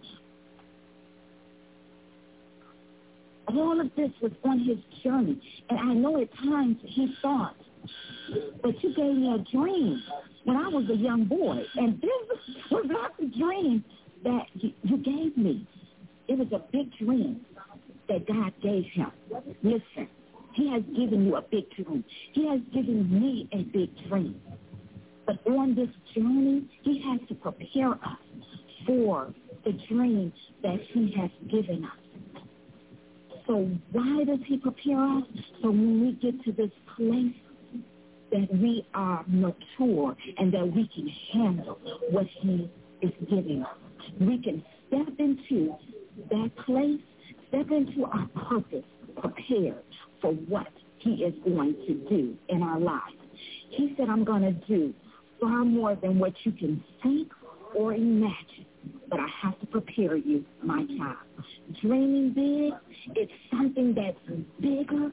All of this was on his journey. And I know at times he thought, but you gave me a dream when I was a young boy. And this was not the dream that you gave me. It was a big dream that God gave him. Listen, he has given you a big dream. He has given me a big dream. But on this journey, he has to prepare us for the dream that he has given us. So why does he prepare us? So when we get to this place that we are mature and that we can handle what he is giving us. We can step into that place, step into our purpose, prepared for what he is going to do in our lives. He said, I'm going to do far more than what you can think or imagine. But I have to prepare you, my child. Dreaming big, it's something that's bigger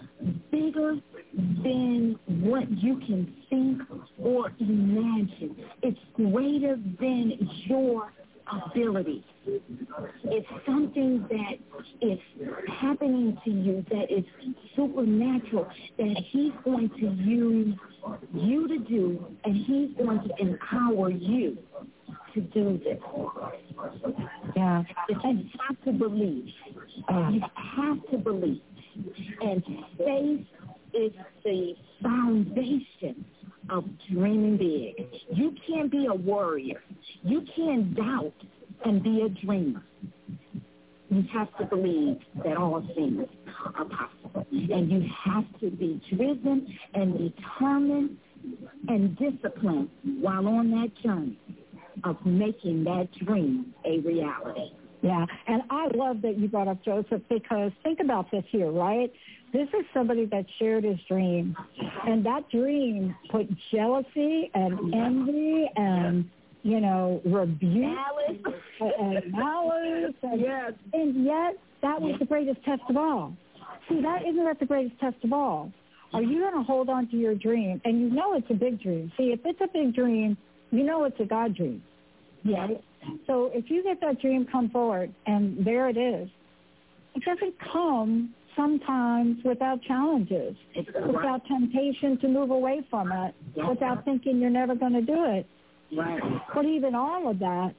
than what you can think or imagine. It's greater than your ability. It's something that is happening to you that is supernatural, that he's going to use you to do, and he's going to empower you to do this. Yeah. But you have to believe. You have to believe. And faith is the foundation of dreaming big. You can't be a warrior. You can't doubt and be a dreamer. You have to believe that all things are possible. And you have to be driven and determined and disciplined while on that journey of making that dream a reality. Yeah, and I love that you brought up Joseph, because think about this here, right? This is somebody that shared his dream, and that dream put jealousy and envy and, you know, rebuke and malice. And yet that was the greatest test of all. See, isn't that the greatest test of all? Are you going to hold on to your dream? And you know it's a big dream. See, if it's a big dream, you know it's a God dream. Yeah. So if you get that dream come forward, and there it is, it doesn't come sometimes without challenges, without temptation to move away from it, without thinking you're never going to do it. Right. But even all of that,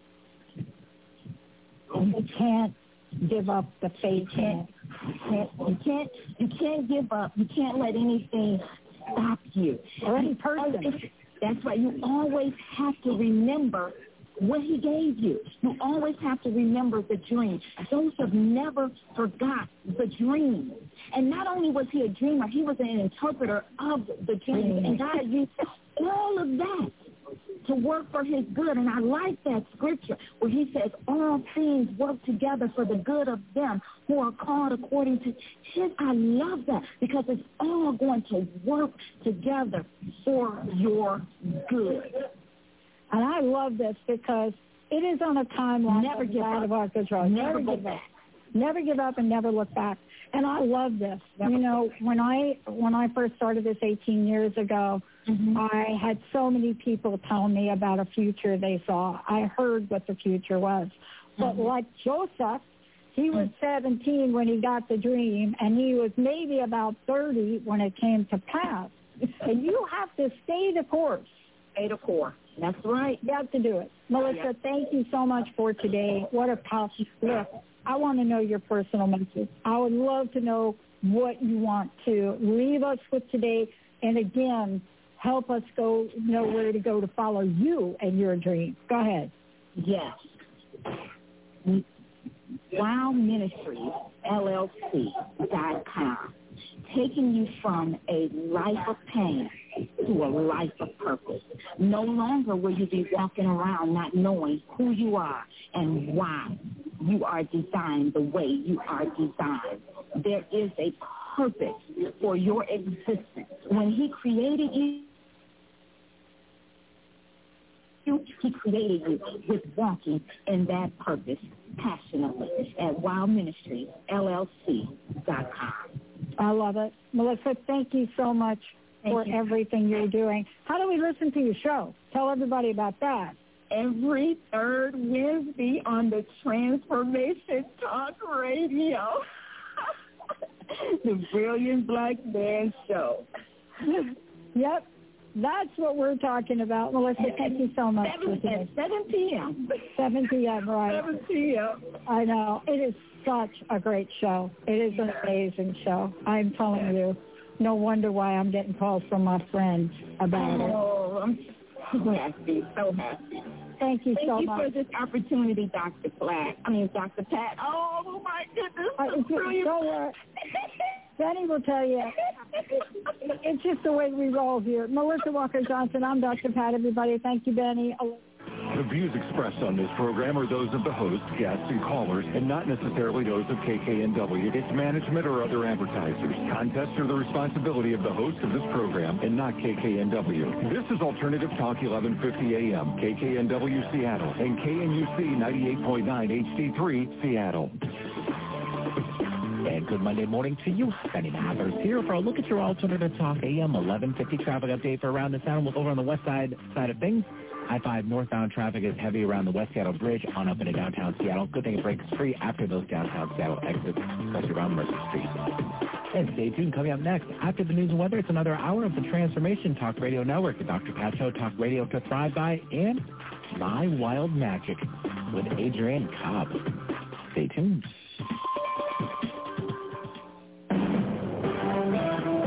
you can't give up the faith. You can't give up. You can't let anything stop you. Or any person. That's why you always have to remember what he gave you. You always have to remember the dream. Joseph never forgot the dream. And not only was he a dreamer, he was an interpreter of the dream. And God used all of that to work for his good. And I like that scripture where he says all things work together for the good of them who are called according to his. I love that, because it's all going to work together for your good. And I love this because it is on a timeline never give out of our control. Never give up. Never give up and never look back. And I love this. You know, when I first started this 18 years ago, I had so many people tell me about a future they saw. I heard what the future was. But like Joseph, he was 17 when he got the dream, and he was maybe about 30 when it came to pass. And you have to stay the course. Stay the course. That's right. You have to do it. Melissa, thank you so much for today. What a powerful look. I want to know your personal message. I would love to know what you want to leave us with today. And again, help us know where to go to follow you and your dream. Go ahead. Yes. Wow Ministries, LLC.com. Taking you from a life of pain to a life of purpose. No longer will you be walking around not knowing who you are and why you are designed the way you are designed. There is a purpose for your existence. When he created you, he created you with walking in that purpose passionately at WildMinistries.LLC.com. I love it. Melissa, thank you so much for everything you're doing. How do we listen to your show? Tell everybody about that. Every third Wednesday on the Transformation Talk Radio. The Brilliant Black Man Show. Yep. That's what we're talking about. Melissa, thank you so much. 7 p.m. 7 p.m., right. 7 p.m. I know. It is such a great show. It is an amazing show. I'm telling you. No wonder why I'm getting calls from my friends about it. Oh, I'm so happy, so happy. Thank you so much. Thank you for this opportunity, Dr. Pat. Oh, my goodness. Don't worry. Benny will tell you. It's just the way we roll here. Melissa Walker-Johnson, I'm Dr. Pat, everybody. Thank you, Benny. The views expressed on this program are those of the host, guests, and callers, and not necessarily those of KKNW, its management, or other advertisers. Contests are the responsibility of the host of this program and not KKNW. This is Alternative Talk 1150 AM, KKNW Seattle, and KNUC 98.9 HD3 Seattle. And good Monday morning to you. Benny Mathers here for a look at your Alternative Talk AM 1150 traffic update for around the town. Look over on the west side of things. I-5 northbound traffic is heavy around the West Seattle Bridge on up into downtown Seattle. Good thing it breaks free after those downtown Seattle exits, especially around Mercer Street. And stay tuned. Coming up next, after the news and weather, it's another hour of the Transformation Talk Radio Network. The Dr. Pat Show, Talk Radio to Thrive By, and My Wild Magic with Adrienne Cobb. Stay tuned.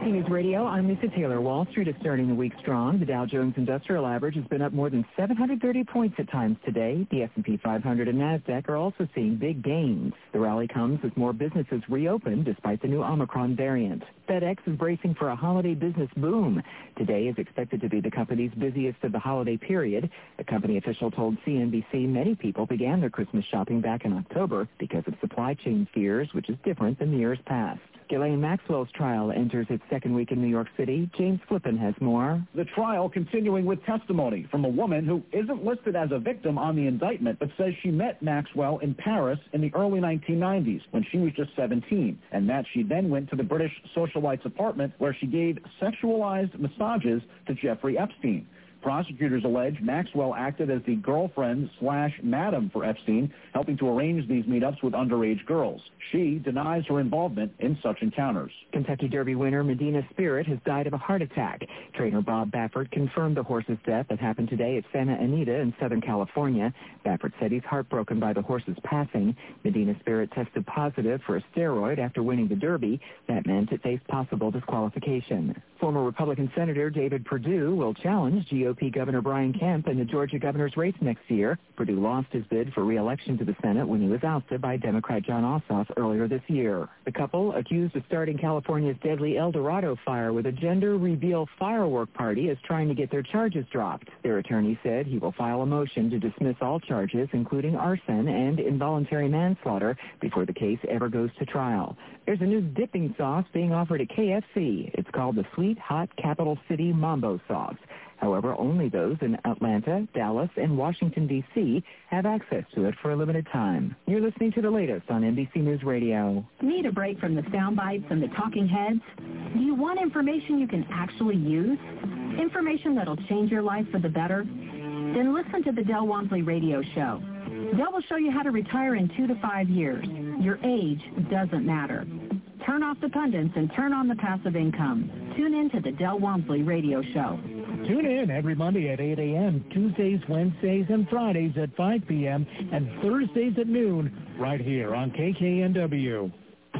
NBC News Radio, I'm Lisa Taylor. Wall Street is starting the week strong. The Dow Jones Industrial Average has been up more than 730 points at times today. The S&P 500 and NASDAQ are also seeing big gains. The rally comes as more businesses reopen despite the new Omicron variant. FedEx is bracing for a holiday business boom. Today is expected to be the company's busiest of the holiday period. A company official told CNBC many people began their Christmas shopping back in October because of supply chain fears, which is different than the years past. Ghislaine Maxwell's trial enters its second week in New York City. James Flippin has more. The trial continuing with testimony from a woman who isn't listed as a victim on the indictment, but says she met Maxwell in Paris in the early 1990s when she was just 17, and that she then went to the British socialite's apartment where she gave sexualized massages to Jeffrey Epstein. Prosecutors allege Maxwell acted as the girlfriend/madam for Epstein, helping to arrange these meetups with underage girls. She denies her involvement in such encounters. Kentucky Derby winner Medina Spirit has died of a heart attack. Trainer Bob Baffert confirmed the horse's death that happened today at Santa Anita in Southern California. Baffert said he's heartbroken by the horse's passing. Medina Spirit tested positive for a steroid after winning the Derby. That meant it faced possible disqualification. Former Republican Senator David Perdue will challenge GOP Governor Brian Kemp in the Georgia governor's race next year. Perdue lost his bid for re-election to the Senate when he was ousted by Democrat John Ossoff earlier this year. The couple, accused of starting California's deadly El Dorado fire with a gender reveal firework party, is trying to get their charges dropped. Their attorney said he will file a motion to dismiss all charges, including arson and involuntary manslaughter, before the case ever goes to trial. There's a new dipping sauce being offered at KFC. It's called the Sweet Hot Capital City Mambo Sauce. However, only those in Atlanta, Dallas, and Washington, D.C. have access to it for a limited time. You're listening to the latest on NBC News Radio. Need a break from the sound bites and the talking heads? Do you want information you can actually use? Information that'll change your life for the better? Then listen to the Del Walmsley Radio Show. Del will show you how to retire in 2 to 5 years. Your age doesn't matter. Turn off the pundits and turn on the passive income. Tune in to the Del Walmsley Radio Show. Tune in every Monday at 8 a.m., Tuesdays, Wednesdays, and Fridays at 5 p.m., and Thursdays at noon, right here on KKNW.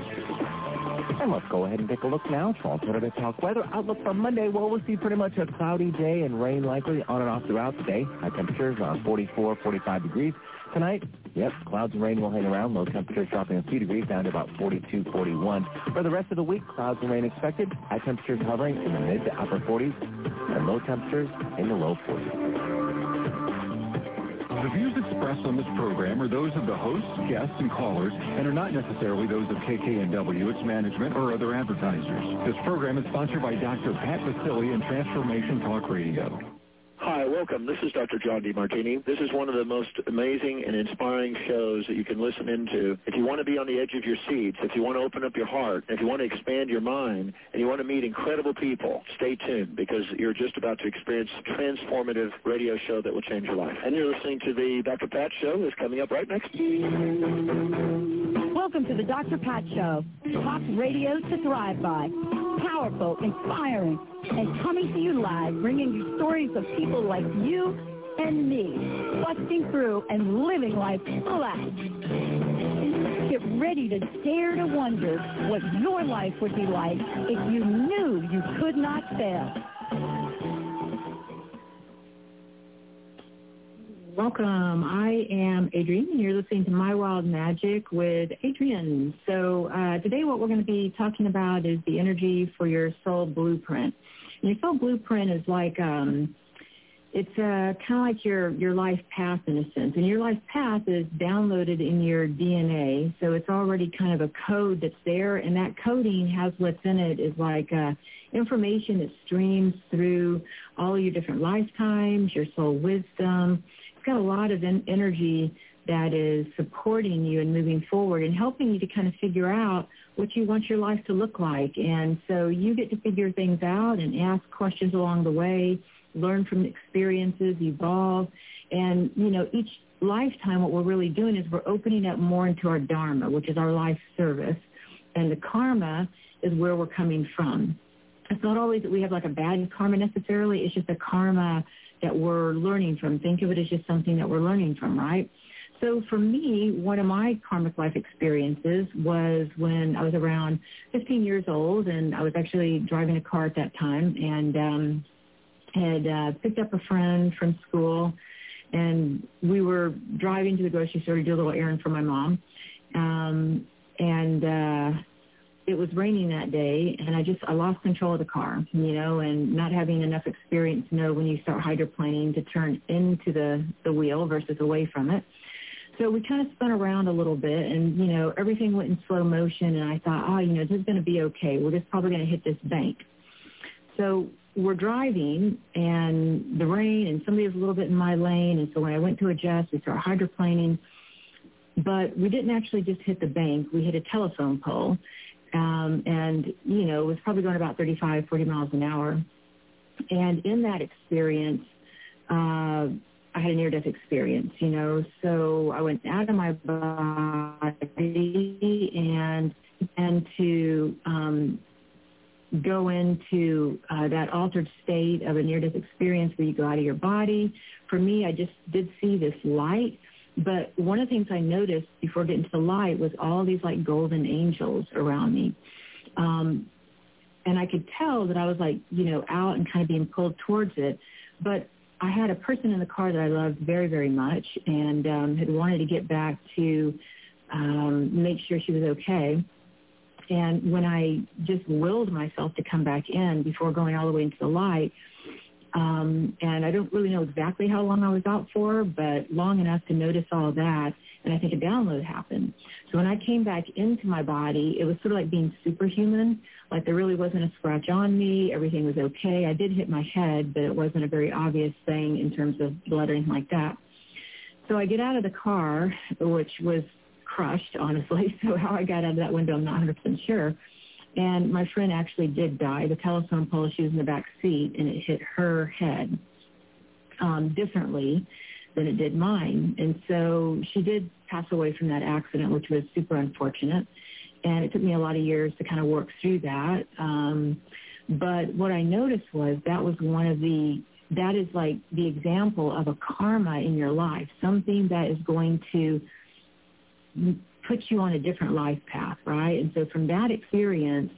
And let's go ahead and take a look now at Alternative Talk weather. Outlook for Monday, well, we'll see pretty much a cloudy day and rain likely on and off throughout the day. High temperatures around 44, 45 degrees. Tonight, yep, clouds and rain will hang around. Low temperatures dropping a few degrees down to about 42, 41. For the rest of the week, clouds and rain expected. High temperatures hovering in the mid to upper 40s and low temperatures in the low 40s. The views expressed on this program are those of the hosts, guests, and callers, and are not necessarily those of KKNW, its management, or other advertisers. This program is sponsored by Dr. Pat Vasili and Transformation Talk Radio. Hi, welcome. This is Dr. John DeMartini. This is one of the most amazing and inspiring shows that you can listen into. If you want to be on the edge of your seats, if you want to open up your heart, if you want to expand your mind, and you want to meet incredible people, stay tuned because you're just about to experience a transformative radio show that will change your life. And you're listening to the Dr. Pat Show that's coming up right next. Welcome to the Dr. Pat Show. Talk radio to thrive by. Powerful, inspiring, and coming to you live, bringing you stories of people like you and me, busting through and living life full out. Get ready to dare to wonder what your life would be like if you knew you could not fail. Welcome. I am Adrienne, and you're listening to My Wild Magic with Adrienne. So today what we're going to be talking about is the energy for your soul blueprint. And your soul blueprint is like, it's kind of like your life path in a sense. And your life path is downloaded in your DNA, so it's already kind of a code that's there, and that coding has what's in it is like information that streams through all of your different lifetimes, your soul wisdom. It's got a lot of energy that is supporting you and moving forward and helping you to kind of figure out what you want your life to look like. And so you get to figure things out and ask questions along the way, learn from experiences, evolve. And, you know, each lifetime what we're really doing is we're opening up more into our dharma, which is our life service. And the karma is where we're coming from. It's not always that we have like a bad karma necessarily. It's just a karma that we're learning from. Think of it as just something that we're learning from, right? So for me, one of my karmic life experiences was when I was around 15 years old, and I was actually driving a car at that time, and had picked up a friend from school, and we were driving to the grocery store to do a little errand for my mom. It was raining that day, and I lost control of the car, and not having enough experience to know when you start hydroplaning to turn into the wheel versus away from it. So we kind of spun around a little bit, and, everything went in slow motion, and I thought, this is going to be okay. We're just probably going to hit this bank. So we're driving, and the rain, and somebody was a little bit in my lane, and so when I went to adjust, we started hydroplaning. But we didn't actually just hit the bank. We hit a telephone pole, and, it was probably going about 35, 40 miles an hour. And in that experience, I had a near-death experience, so I went out of my body and to go into that altered state of a near-death experience where you go out of your body. For me, I just did see this light. But one of the things I noticed before getting to the light was all these like golden angels around me. And I could tell that I was like, out and kind of being pulled towards it. But I had a person in the car that I loved very, very much, and had wanted to get back to make sure she was okay. And when I just willed myself to come back in before going all the way into the light, and I don't really know exactly how long I was out for, but long enough to notice all of that, and I think a download happened. So when I came back into my body, it was sort of like being superhuman, like there really wasn't a scratch on me, everything was okay. I did hit my head, but it wasn't a very obvious thing in terms of blood or anything like that. So I get out of the car, which was crushed, honestly, so how I got out of that window, I'm not 100% sure. And my friend actually did die. The telephone pole, she was in the back seat, and it hit her head differently than it did mine. And so she did pass away from that accident, which was super unfortunate. And it took me a lot of years to kind of work through that. But what I noticed was that is like the example of a karma in your life, something that is going to put you on a different life path, right? And so from that experience,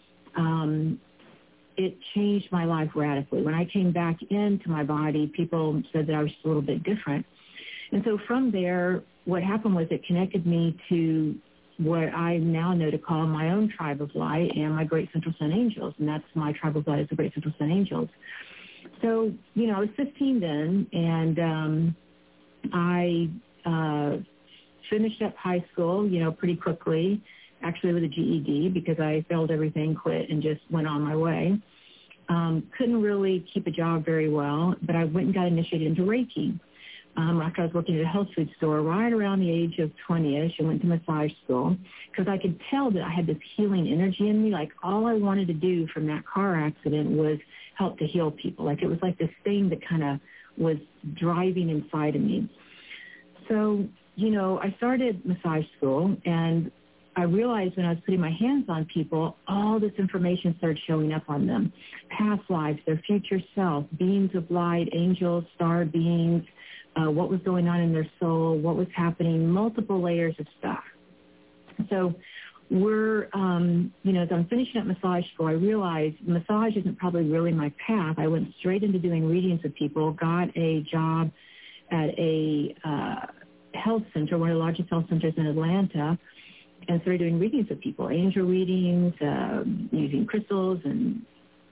it changed my life radically. When I came back into my body, people said that I was just a little bit different. And so from there, what happened was it connected me to what I now know to call my own tribe of light and my Great Central Sun Angels, and that's my tribe of light is the Great Central Sun Angels. So, I was 15 then, and I finished up high school, pretty quickly, actually with a GED, because I failed everything, quit, and just went on my way. Couldn't really keep a job very well, but I went and got initiated into Reiki. After I was working at a health food store right around the age of 20-ish, I went to massage school because I could tell that I had this healing energy in me. Like all I wanted to do from that car accident was help to heal people. Like it was like this thing that kind of was driving inside of me. So, I started massage school, and I realized when I was putting my hands on people, all this information started showing up on them. Past lives, their future self, beings of light, angels, star beings, what was going on in their soul, what was happening, multiple layers of stuff. So we're, as I'm finishing up massage school, I realized massage isn't probably really my path. I went straight into doing readings with people, got a job at a health center, one of the largest health centers in Atlanta, and started doing readings with people, angel readings, using crystals and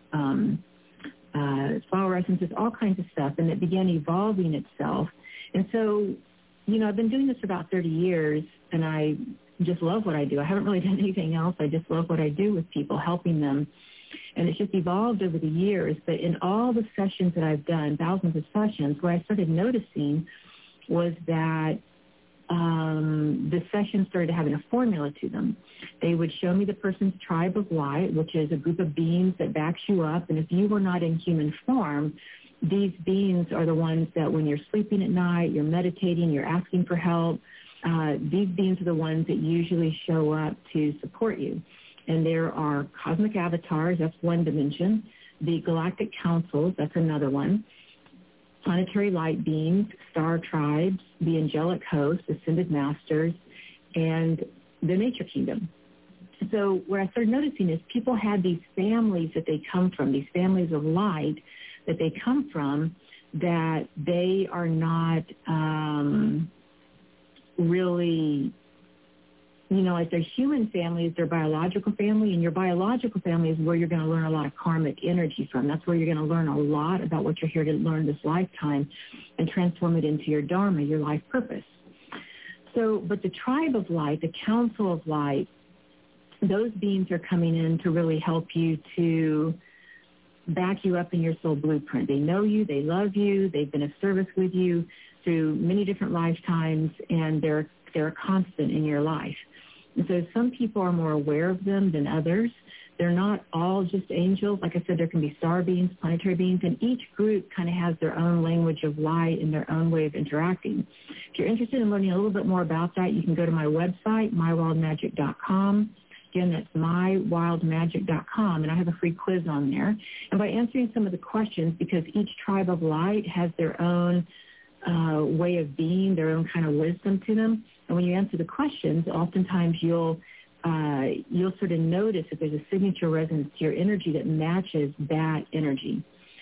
flower essences, all kinds of stuff, and it began evolving itself. And so, I've been doing this for about 30 years, and I just love what I do. I haven't really done anything else. I just love what I do with people, helping them. And it's just evolved over the years. But in all the sessions that I've done, thousands of sessions, what I started noticing was that the sessions started having a formula to them. They would show me the person's tribe of light, which is a group of beings that backs you up. And if you were not in human form, these beings are the ones that when you're sleeping at night, you're meditating, you're asking for help, these beings are the ones that usually show up to support you. And there are cosmic avatars, that's one dimension. The galactic councils, that's another one. planetary light beings, star tribes, the angelic hosts, ascended masters, and the nature kingdom. So what I started noticing is people had these families that they come from, these families of light that they come from, that they are not really, like their human family is their biological family, and your biological family is where you're going to learn a lot of karmic energy from. That's where you're going to learn a lot about what you're here to learn this lifetime and transform it into your dharma, your life purpose. So, but the tribe of light, the council of light, those beings are coming in to really help you to back you up in your soul blueprint. They know you, they love you, they've been of service with you through many different lifetimes, and they're a constant in your life. And so some people are more aware of them than others. They're not all just angels. Like I said, there can be star beings, planetary beings, and each group kind of has their own language of light and their own way of interacting. If you're interested in learning a little bit more about that, you can go to my website, mywildmagic.com. Again, that's mywildmagic.com, and I have a free quiz on there. And by answering some of the questions, because each tribe of light has their own way of being, their own kind of wisdom to them, and when you answer the questions, oftentimes you'll sort of notice that there's a signature resonance to your energy that matches that energy.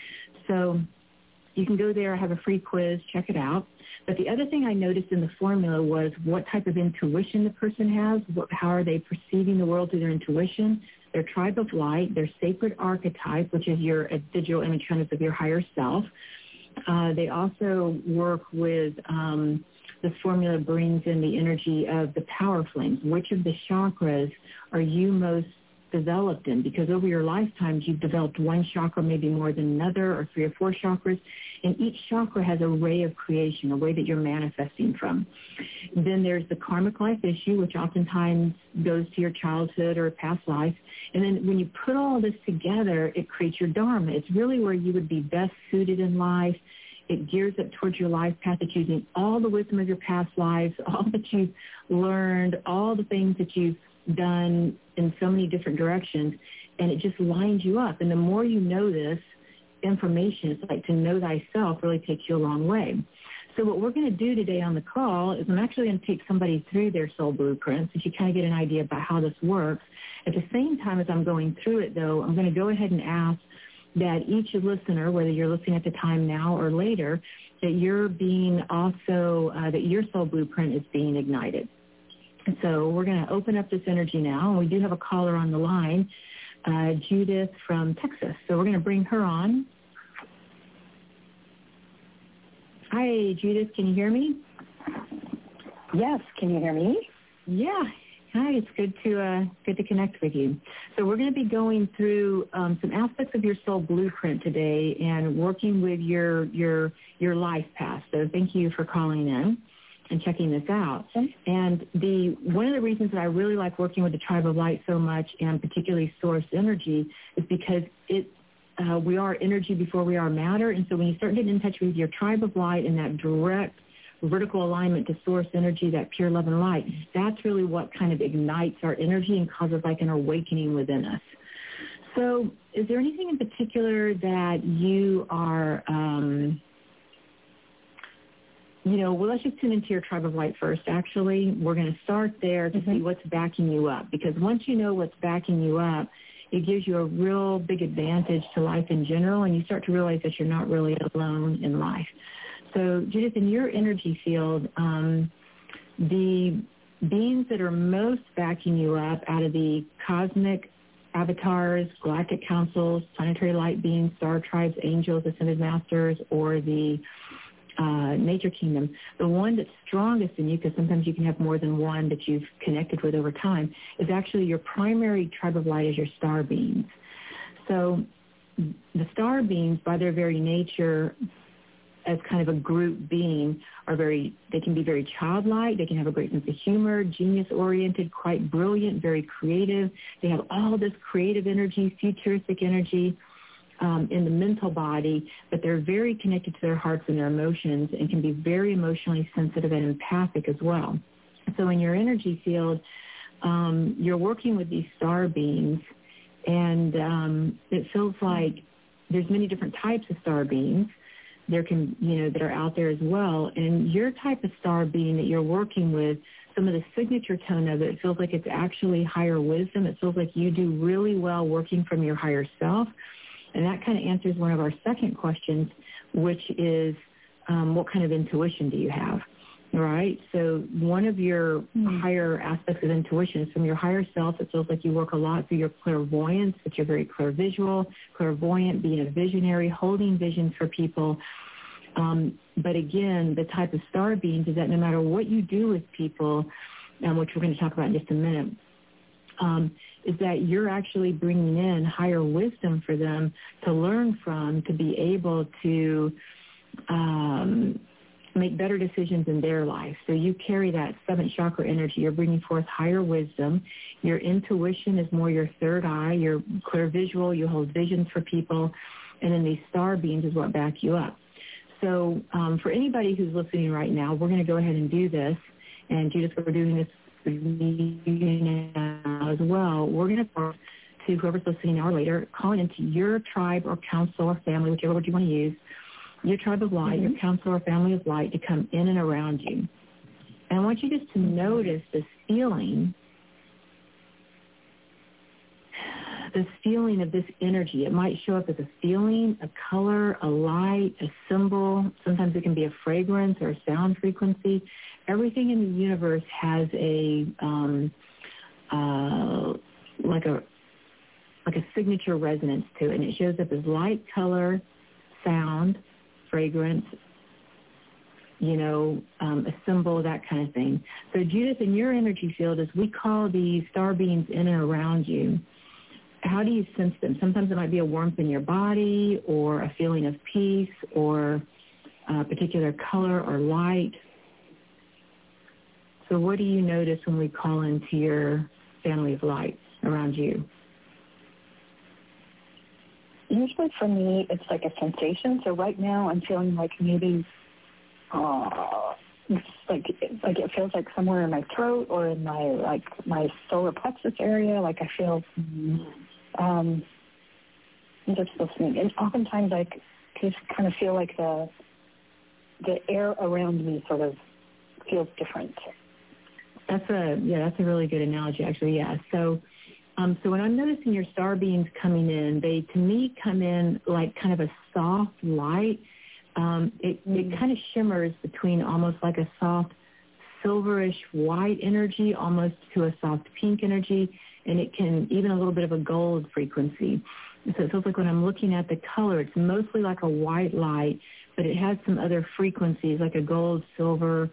So you can go there, have a free quiz, check it out. But the other thing I noticed in the formula was what type of intuition the person has, how are they perceiving the world through their intuition, their tribe of light, their sacred archetype, which is your digital image kind of your higher self. They also work with, this formula brings in the energy of the power flames. Which of the chakras are you most developed in? Because over your lifetimes, you've developed one chakra, maybe more than another, or 3 or 4 chakras. And each chakra has a ray of creation, a way that you're manifesting from. Then there's the karmic life issue, which oftentimes goes to your childhood or past life. And then when you put all this together, it creates your dharma. It's really where you would be best suited in life. It gears up towards your life path. It's using all the wisdom of your past lives, all that you've learned, all the things that you've done in so many different directions, and it just lines you up. And the more you know this information, it's like to know thyself really takes you a long way. So what we're going to do today on the call is I'm actually going to take somebody through their soul blueprints so you kind of get an idea about how this works. At the same time as I'm going through it, though, I'm going to go ahead and ask that each listener, whether you're listening at the time now or later, that you're being also, that your soul blueprint is being ignited. And so we're going to open up this energy now, and we do have a caller on the line, Judith from Texas. So we're going to bring her on. Hi, Judith, can you hear me? Yes, can you hear me? Yeah. Hi, it's good to connect with you. So we're going to be going through some aspects of your soul blueprint today and working with your life path. So thank you for calling in and checking this out. And one of the reasons that I really like working with the Tribe of Light so much, and particularly Source Energy, is because we are energy before we are matter. And so when you start getting in touch with your Tribe of Light and that direct vertical alignment to Source Energy, that pure love and light, that's really what kind of ignites our energy and causes like an awakening within us. So is there anything in particular that you are, well, let's just tune into your Tribe of Light first, actually. We're going to start there to see what's backing you up, because once you know what's backing you up, it gives you a real big advantage to life in general, and you start to realize that you're not really alone in life. So, Judith, in your energy field, the beings that are most backing you up out of the cosmic avatars, galactic councils, planetary light beings, star tribes, angels, ascended masters, or the nature kingdom, the one that's strongest in you, because sometimes you can have more than one that you've connected with over time, is actually your primary tribe of light is your star beings. So the star beings, by their very nature, as kind of a group being, they can be very childlike, they can have a great sense of humor, genius-oriented, quite brilliant, very creative. They have all this creative energy, futuristic energy in the mental body, but they're very connected to their hearts and their emotions and can be very emotionally sensitive and empathic as well. So in your energy field, you're working with these star beings, and it feels like there's many different types of star beings. there can, that are out there as well. And your type of star being that you're working with, some of the signature tone of it feels like it's actually higher wisdom. It feels like you do really well working from your higher self. And that kind of answers one of our second questions, which is what kind of intuition do you have? Right? So one of your higher aspects of intuition is from your higher self. It feels like you work a lot through your clairvoyance, that you're very clairvisual, clairvoyant, being a visionary, holding visions for people. But again, the type of star beings is that no matter what you do with people, which we're going to talk about in just a minute, is that you're actually bringing in higher wisdom for them to learn from, to be able to make better decisions in their life. So you carry that seventh chakra energy. You're bringing forth higher wisdom. Your intuition is more your third eye. You're clairvisual. You hold visions for people. And then these star beings is what back you up. So for anybody who's listening right now, we're going to go ahead and do this. And Judith, we're doing this for you now as well. We're going to whoever's listening now or later, call into your tribe or council or family, whichever word you want to use, your tribe of light, your council or family of light to come in and around you. And I want you just to notice this feeling of this energy. It might show up as a feeling, a color, a light, a symbol. Sometimes it can be a fragrance or a sound frequency. Everything in the universe has a like a signature resonance to it, and it shows up as light, color, sound, fragrance, a symbol, that kind of thing. So Judith, in your energy field, as we call these star beings in and around you, how do you sense them? Sometimes it might be a warmth in your body or a feeling of peace or a particular color or light. So what do you notice when we call into your family of light around you? Usually for me, it's like a sensation. So right now I'm feeling like maybe it's like it feels like somewhere in my throat or in my solar plexus area. Like I feel, I'm just listening. And oftentimes I just kind of feel like the air around me sort of feels different. That's a really good analogy, actually. Yeah. So when I'm noticing your star beings coming in, they to me come in like kind of a soft light. It kind of shimmers between almost like a soft silverish white energy, almost to a soft pink energy, and it can even a little bit of a gold frequency. So it feels like when I'm looking at the color, it's mostly like a white light, but it has some other frequencies like a gold, silver,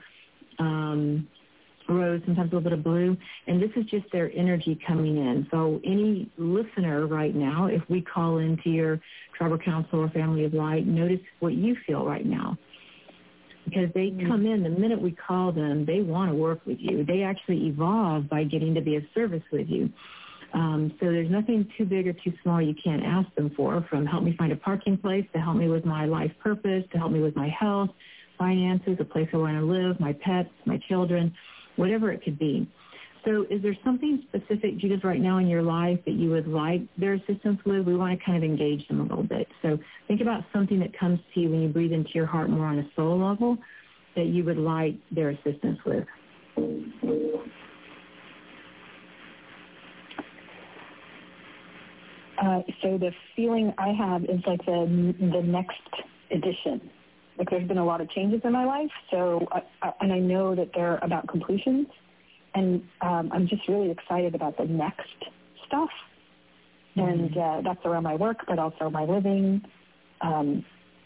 rose, sometimes a little bit of blue, and this is just their energy coming in. So any listener right now, if we call into your tribal council or family of light, notice what you feel right now. Because they come in, the minute we call them, they want to work with you. They actually evolve by getting to be of service with you. So there's nothing too big or too small you can't ask them for, from help me find a parking place, to help me with my life purpose, to help me with my health, finances, a place where I want to live, my pets, my children, whatever it could be. So is there something specific, Judith, right now in your life that you would like their assistance with? We want to kind of engage them a little bit. So think about something that comes to you when you breathe into your heart more on a soul level that you would like their assistance with. So the feeling I have is like the next edition. Like there's been a lot of changes in my life, so and I know that they're about completions, and I'm just really excited about the next stuff, and that's around my work, but also my living, and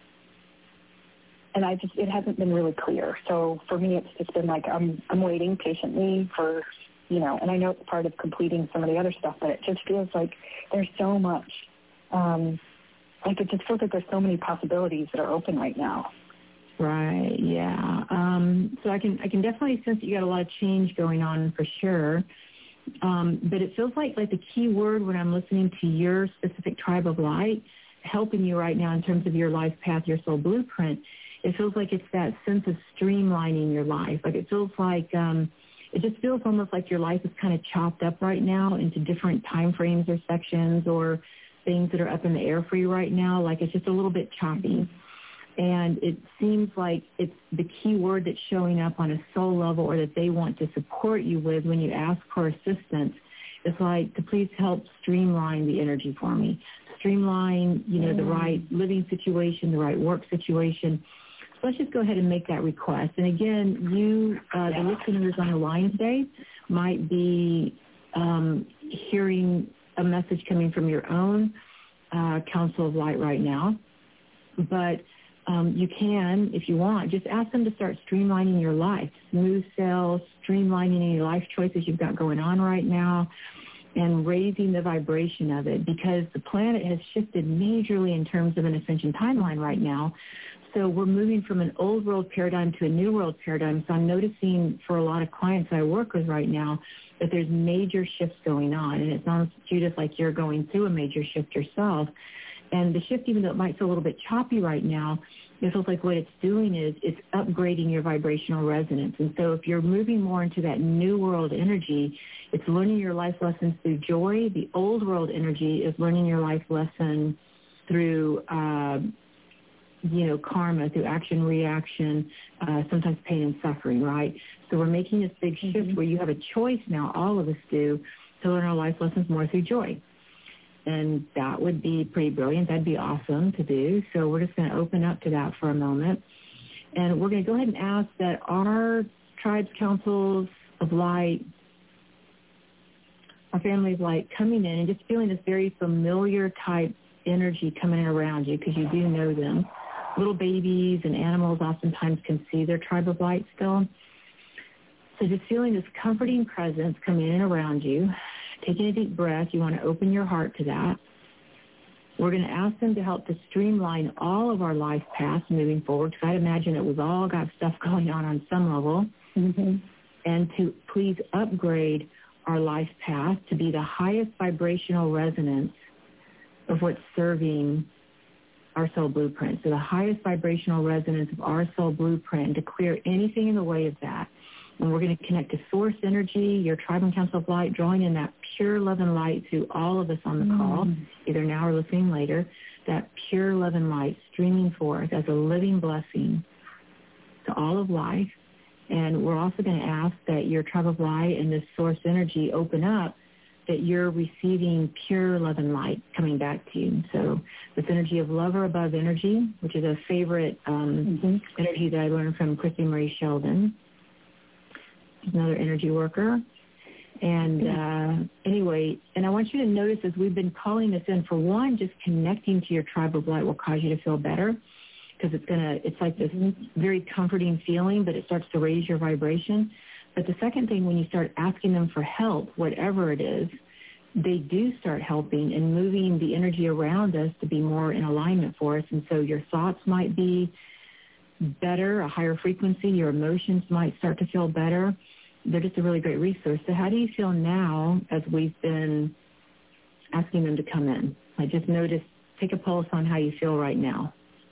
it hasn't been really clear. So for me, it's just been like I'm waiting patiently for, and I know it's part of completing some of the other stuff, but it just feels like there's so much. Like it just feels like there's so many possibilities that are open right now. Right. Yeah. So I can definitely sense that you got a lot of change going on for sure. But it feels like the key word when I'm listening to your specific tribe of light helping you right now in terms of your life path, your soul blueprint, it feels like it's that sense of streamlining your life. Like it feels like it just feels almost like your life is kind of chopped up right now into different time frames or sections or things that are up in the air for you right now. Like it's just a little bit choppy. And it seems like it's the key word that's showing up on a soul level or that they want to support you with when you ask for assistance. It's like, to please help streamline the energy for me. Streamline, the right living situation, the right work situation. So let's just go ahead and make that request. And again, you, the listeners on the line today, might be hearing a message coming from your own Council of Light right now. But you can, if you want, just ask them to start streamlining your life, smooth sail, streamlining any life choices you've got going on right now, and raising the vibration of it, because the planet has shifted majorly in terms of an ascension timeline right now. So we're moving from an old world paradigm to a new world paradigm. So I'm noticing for a lot of clients I work with right now that there's major shifts going on. And it sounds, Judith, like you're going through a major shift yourself. And the shift, even though it might feel a little bit choppy right now, it feels like what it's doing is it's upgrading your vibrational resonance. And so if you're moving more into that new world energy, it's learning your life lessons through joy. The old world energy is learning your life lesson through, karma, through action, reaction, sometimes pain and suffering, right? So we're making this big shift where you have a choice now, all of us do, to learn our life lessons more through joy. And that would be pretty brilliant. That'd be awesome to do. So we're just going to open up to that for a moment. And we're going to go ahead and ask that our tribes, councils of light, our family of light coming in and just feeling this very familiar type energy coming in around you, because you do know them. Little babies and animals oftentimes can see their tribe of light still. So just feeling this comforting presence coming in around you. Taking a deep breath, you want to open your heart to that. We're going to ask them to help to streamline all of our life paths moving forward, because I'd imagine that we've all got stuff going on some level, and to please upgrade our life path to be the highest vibrational resonance of what's serving our soul blueprint. So the highest vibrational resonance of our soul blueprint, to clear anything in the way of that. And we're going to connect to source energy, your tribe and council of light, drawing in that pure love and light through all of us on the call, either now or listening later, that pure love and light streaming forth as a living blessing to all of life. And we're also going to ask that your tribe of light and this source energy open up, that you're receiving pure love and light coming back to you. So this energy of lover above energy, which is a favorite energy that I learned from Christy Marie Sheldon, another energy worker. And anyway, and I want you to notice as we've been calling this in, for one, just connecting to your tribe of light will cause you to feel better, because it's like this very comforting feeling, but it starts to raise your vibration. But the second thing, when you start asking them for help, whatever it is, they do start helping and moving the energy around us to be more in alignment for us. And so your thoughts might be better, a higher frequency, your emotions might start to feel better. They're just a really great resource. So how do you feel now as we've been asking them to come in? I just noticed, take a pulse on how you feel right now.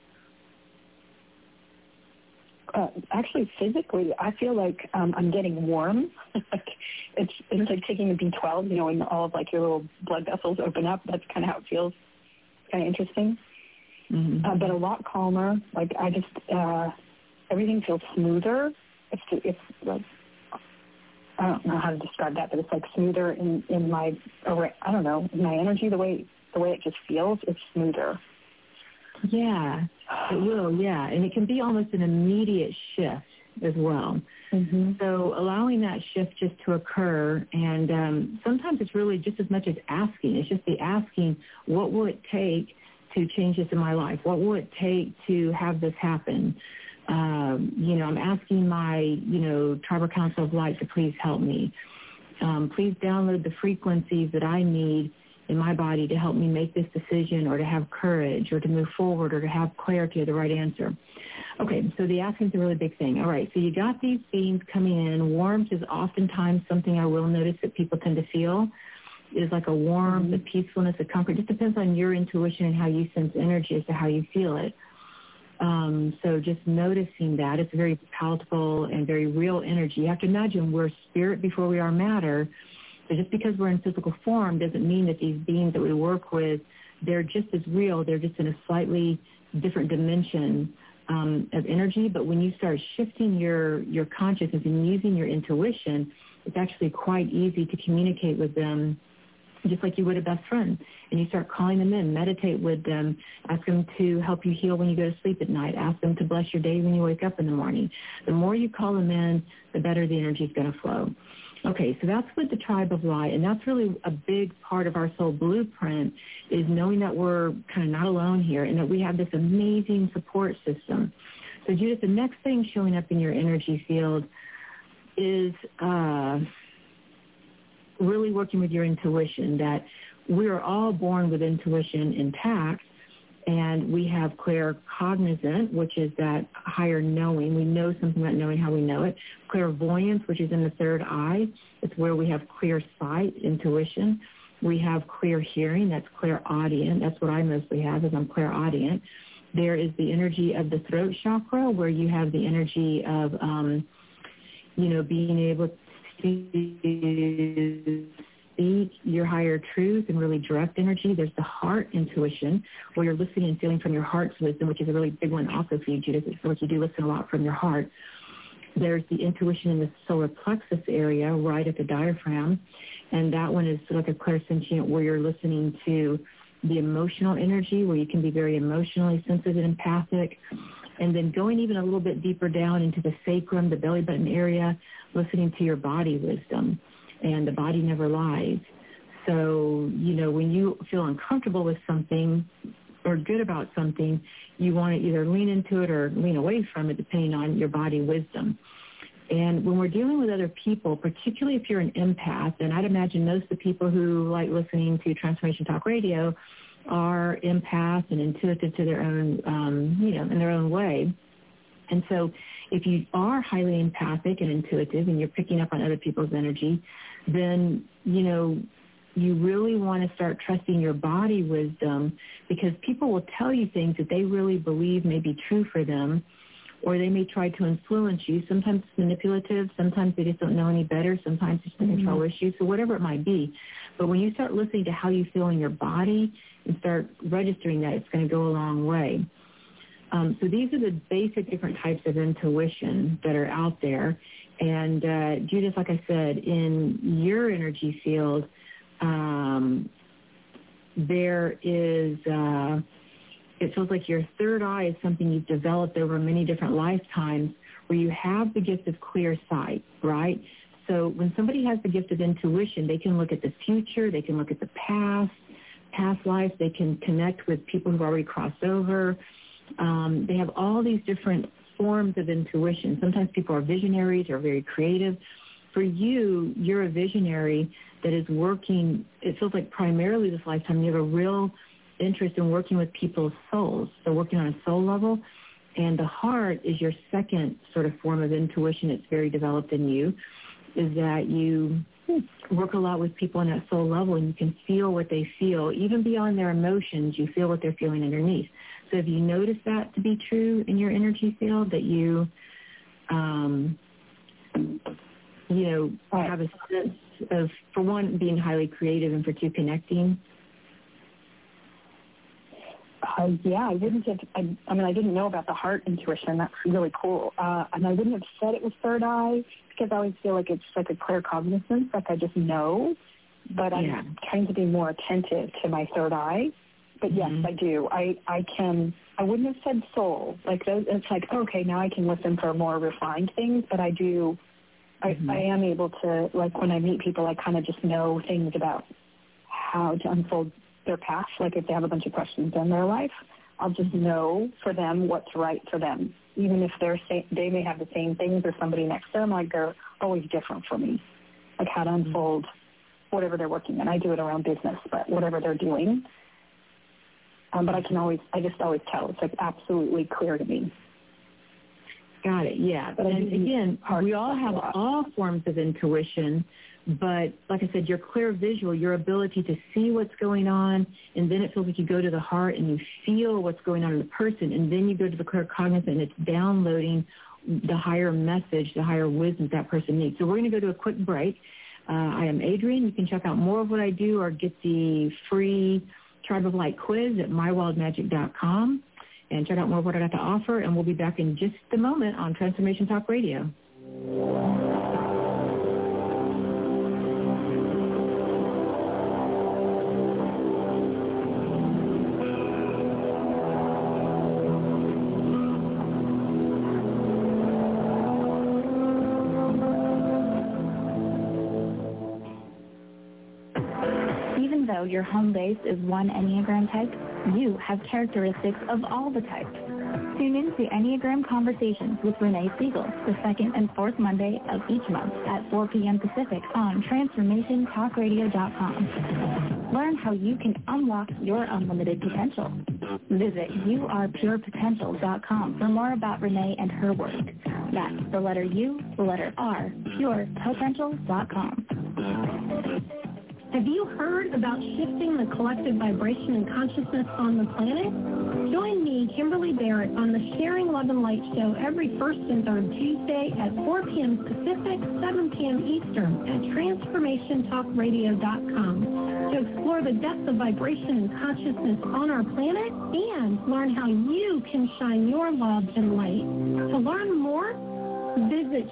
Actually, physically, I feel like I'm getting warm. it's like taking a B12, when all of your little blood vessels open up. That's kind of how it feels. Kind of interesting. But a lot calmer. I just everything feels smoother. It's like, I don't know how to describe that, but it's smoother in my, I don't know, in my energy, the way it just feels, it's smoother. Yeah, it will, yeah. And it can be almost an immediate shift as well. So allowing that shift just to occur, and sometimes it's really just as much as asking. It's just the asking, what will it take to change this in my life? What will it take to have this happen? I'm asking my, Tribal Council of Light to please help me. Please download the frequencies that I need in my body to help me make this decision, or to have courage, or to move forward, or to have clarity of the right answer. Okay, so the asking is a really big thing. All right, so you got these beings coming in. Warmth is oftentimes something I will notice that people tend to feel. It is like a warmth, a peacefulness, a comfort. It just depends on your intuition and how you sense energy as to how you feel it. So just noticing that, it's very palatable and very real energy. You have to imagine we're spirit before we are matter. So just because we're in physical form doesn't mean that these beings that we work with, they're just as real. They're just in a slightly different dimension of energy. But when you start shifting your consciousness and using your intuition, it's actually quite easy to communicate with them just like you would a best friend. And you start calling them in, meditate with them, ask them to help you heal when you go to sleep at night, ask them to bless your day when you wake up in the morning. The more you call them in, the better the energy is going to flow. Okay, so that's with the Tribe of Light, and that's really a big part of our soul blueprint, is knowing that we're kind of not alone here and that we have this amazing support system. So, Judith, the next thing showing up in your energy field is really working with your intuition, that we are all born with intuition intact, and we have claircognizant, which is that higher knowing. We know something about knowing how we know it. Clairvoyance, which is in the third eye. It's where we have clear sight, intuition. We have clear hearing. That's clairaudient. That's what I mostly have, is I'm clairaudient. There is the energy of the throat chakra, where you have the energy of, being able to speak your higher truth and really direct energy. There's the heart intuition, where you're listening and feeling from your heart's wisdom, which is a really big one also for you, Judith. It's like you do listen a lot from your heart. There's the intuition in the solar plexus area, right at the diaphragm, and that one is like a clairsentient, where you're listening to the emotional energy, where you can be very emotionally sensitive and empathic. And then going even a little bit deeper down into the sacrum, the belly button area, listening to your body wisdom. And the body never lies. So, when you feel uncomfortable with something or good about something, you want to either lean into it or lean away from it, depending on your body wisdom. And when we're dealing with other people, particularly if you're an empath, and I'd imagine most of the people who like listening to Transformation Talk Radio are empaths and intuitive to their own, in their own way. And so if you are highly empathic and intuitive and you're picking up on other people's energy, then, you really want to start trusting your body wisdom, because people will tell you things that they really believe may be true for them, or they may try to influence you. Sometimes it's manipulative. Sometimes they just don't know any better. Sometimes it's a control issue. So whatever it might be. But when you start listening to how you feel in your body and start registering that, it's going to go a long way. So these are the basic different types of intuition that are out there. And Judith, like I said, in your energy field, there is, it feels like your third eye is something you've developed over many different lifetimes, where you have the gift of clear sight, right? So when somebody has the gift of intuition, they can look at the future, they can look at the past life, they can connect with people who've already crossed over. They have all these different forms of intuition. Sometimes people are visionaries or very creative. For you, you're a visionary that is working, it feels like primarily this lifetime, you have a real interest in working with people's souls, so working on a soul level. And the heart is your second sort of form of intuition. It's very developed in you, is that you work a lot with people on that soul level, and you can feel what they feel. Even beyond their emotions, you feel what they're feeling underneath. So if you notice that to be true in your energy field, that you, have a sense of, for one, being highly creative, and for two, connecting. Yeah, I wouldn't have, I didn't know about the heart intuition. That's really cool. And I wouldn't have said it was third eye, because I always feel like it's like a claircognizance, like I just know. But I'm trying to be more attentive to my third eye. But yes, I do. I wouldn't have said soul. Like those, it's like, okay, now I can listen for more refined things, but I do, I am able to, like when I meet people, I kind of just know things about how to unfold their path. Like if they have a bunch of questions in their life, I'll just know for them what's right for them. Even if they may have the same things or somebody next to them, like they're always different for me. Like how to unfold whatever they're working in. I do it around business, but whatever they're doing. But I just always tell. It's like absolutely clear to me. Got it, yeah. But again, we all have all forms of intuition, but like I said, your clear visual, your ability to see what's going on, and then it feels like you go to the heart and you feel what's going on in the person, and then you go to the claircognizant and it's downloading the higher message, the higher wisdom that person needs. So we're going to go to a quick break. I am Adrienne. You can check out more of what I do or get the free Tribe of Light quiz at mywildmagic.com. and check out more of what I got to offer, and we'll be back in just a moment on Transformation Talk Radio. Even though your home base is one Enneagram type, you have characteristics of all the types. Tune in to Enneagram Conversations with Renee Siegel, the second and fourth Monday of each month at 4 p.m. Pacific on TransformationTalkRadio.com. Learn how you can unlock your unlimited potential. Visit YouArePurePotential.com for more about Renee and her work. That's the letter U, the letter R, PurePotential.com. Have you heard about shifting the collective vibration and consciousness on the planet? Join me, Kimberly Barrett, on the Sharing Love and Light Show every first and third Tuesday at 4 p.m. Pacific, 7 p.m. Eastern at TransformationTalkRadio.com to explore the depth of vibration and consciousness on our planet and learn how you can shine your love and light. To learn more, visit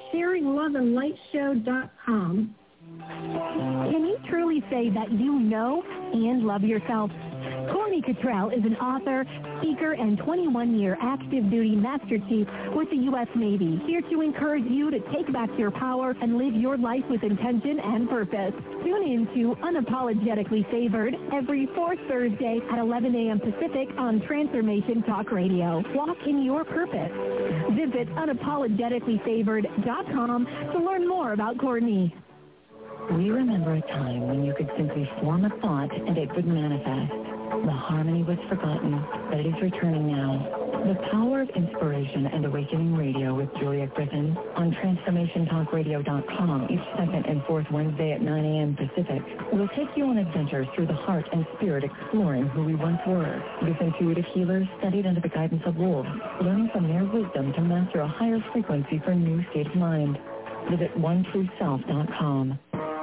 SharingLoveAndLightShow.com. Can you truly say that you know and love yourself? Corny Cottrell is an author, speaker, and 21-year active duty Master Chief with the U.S. Navy, here to encourage you to take back your power and live your life with intention and purpose. Tune in to Unapologetically Favored every fourth Thursday at 11 a.m. Pacific on Transformation Talk Radio. Walk in your purpose. Visit unapologeticallyfavored.com to learn more about Courtney. We remember a time when you could simply form a thought and it would manifest. The harmony was forgotten, but it is returning now. The Power of Inspiration and Awakening Radio with Julia Griffin on TransformationTalkRadio.com each second and fourth Wednesday at 9 a.m. Pacific will take you on adventures through the heart and spirit, exploring who we once were. This intuitive healer studied under the guidance of wolves, learning from their wisdom to master a higher frequency for a new state of mind. Visit OneTrueSelf.com.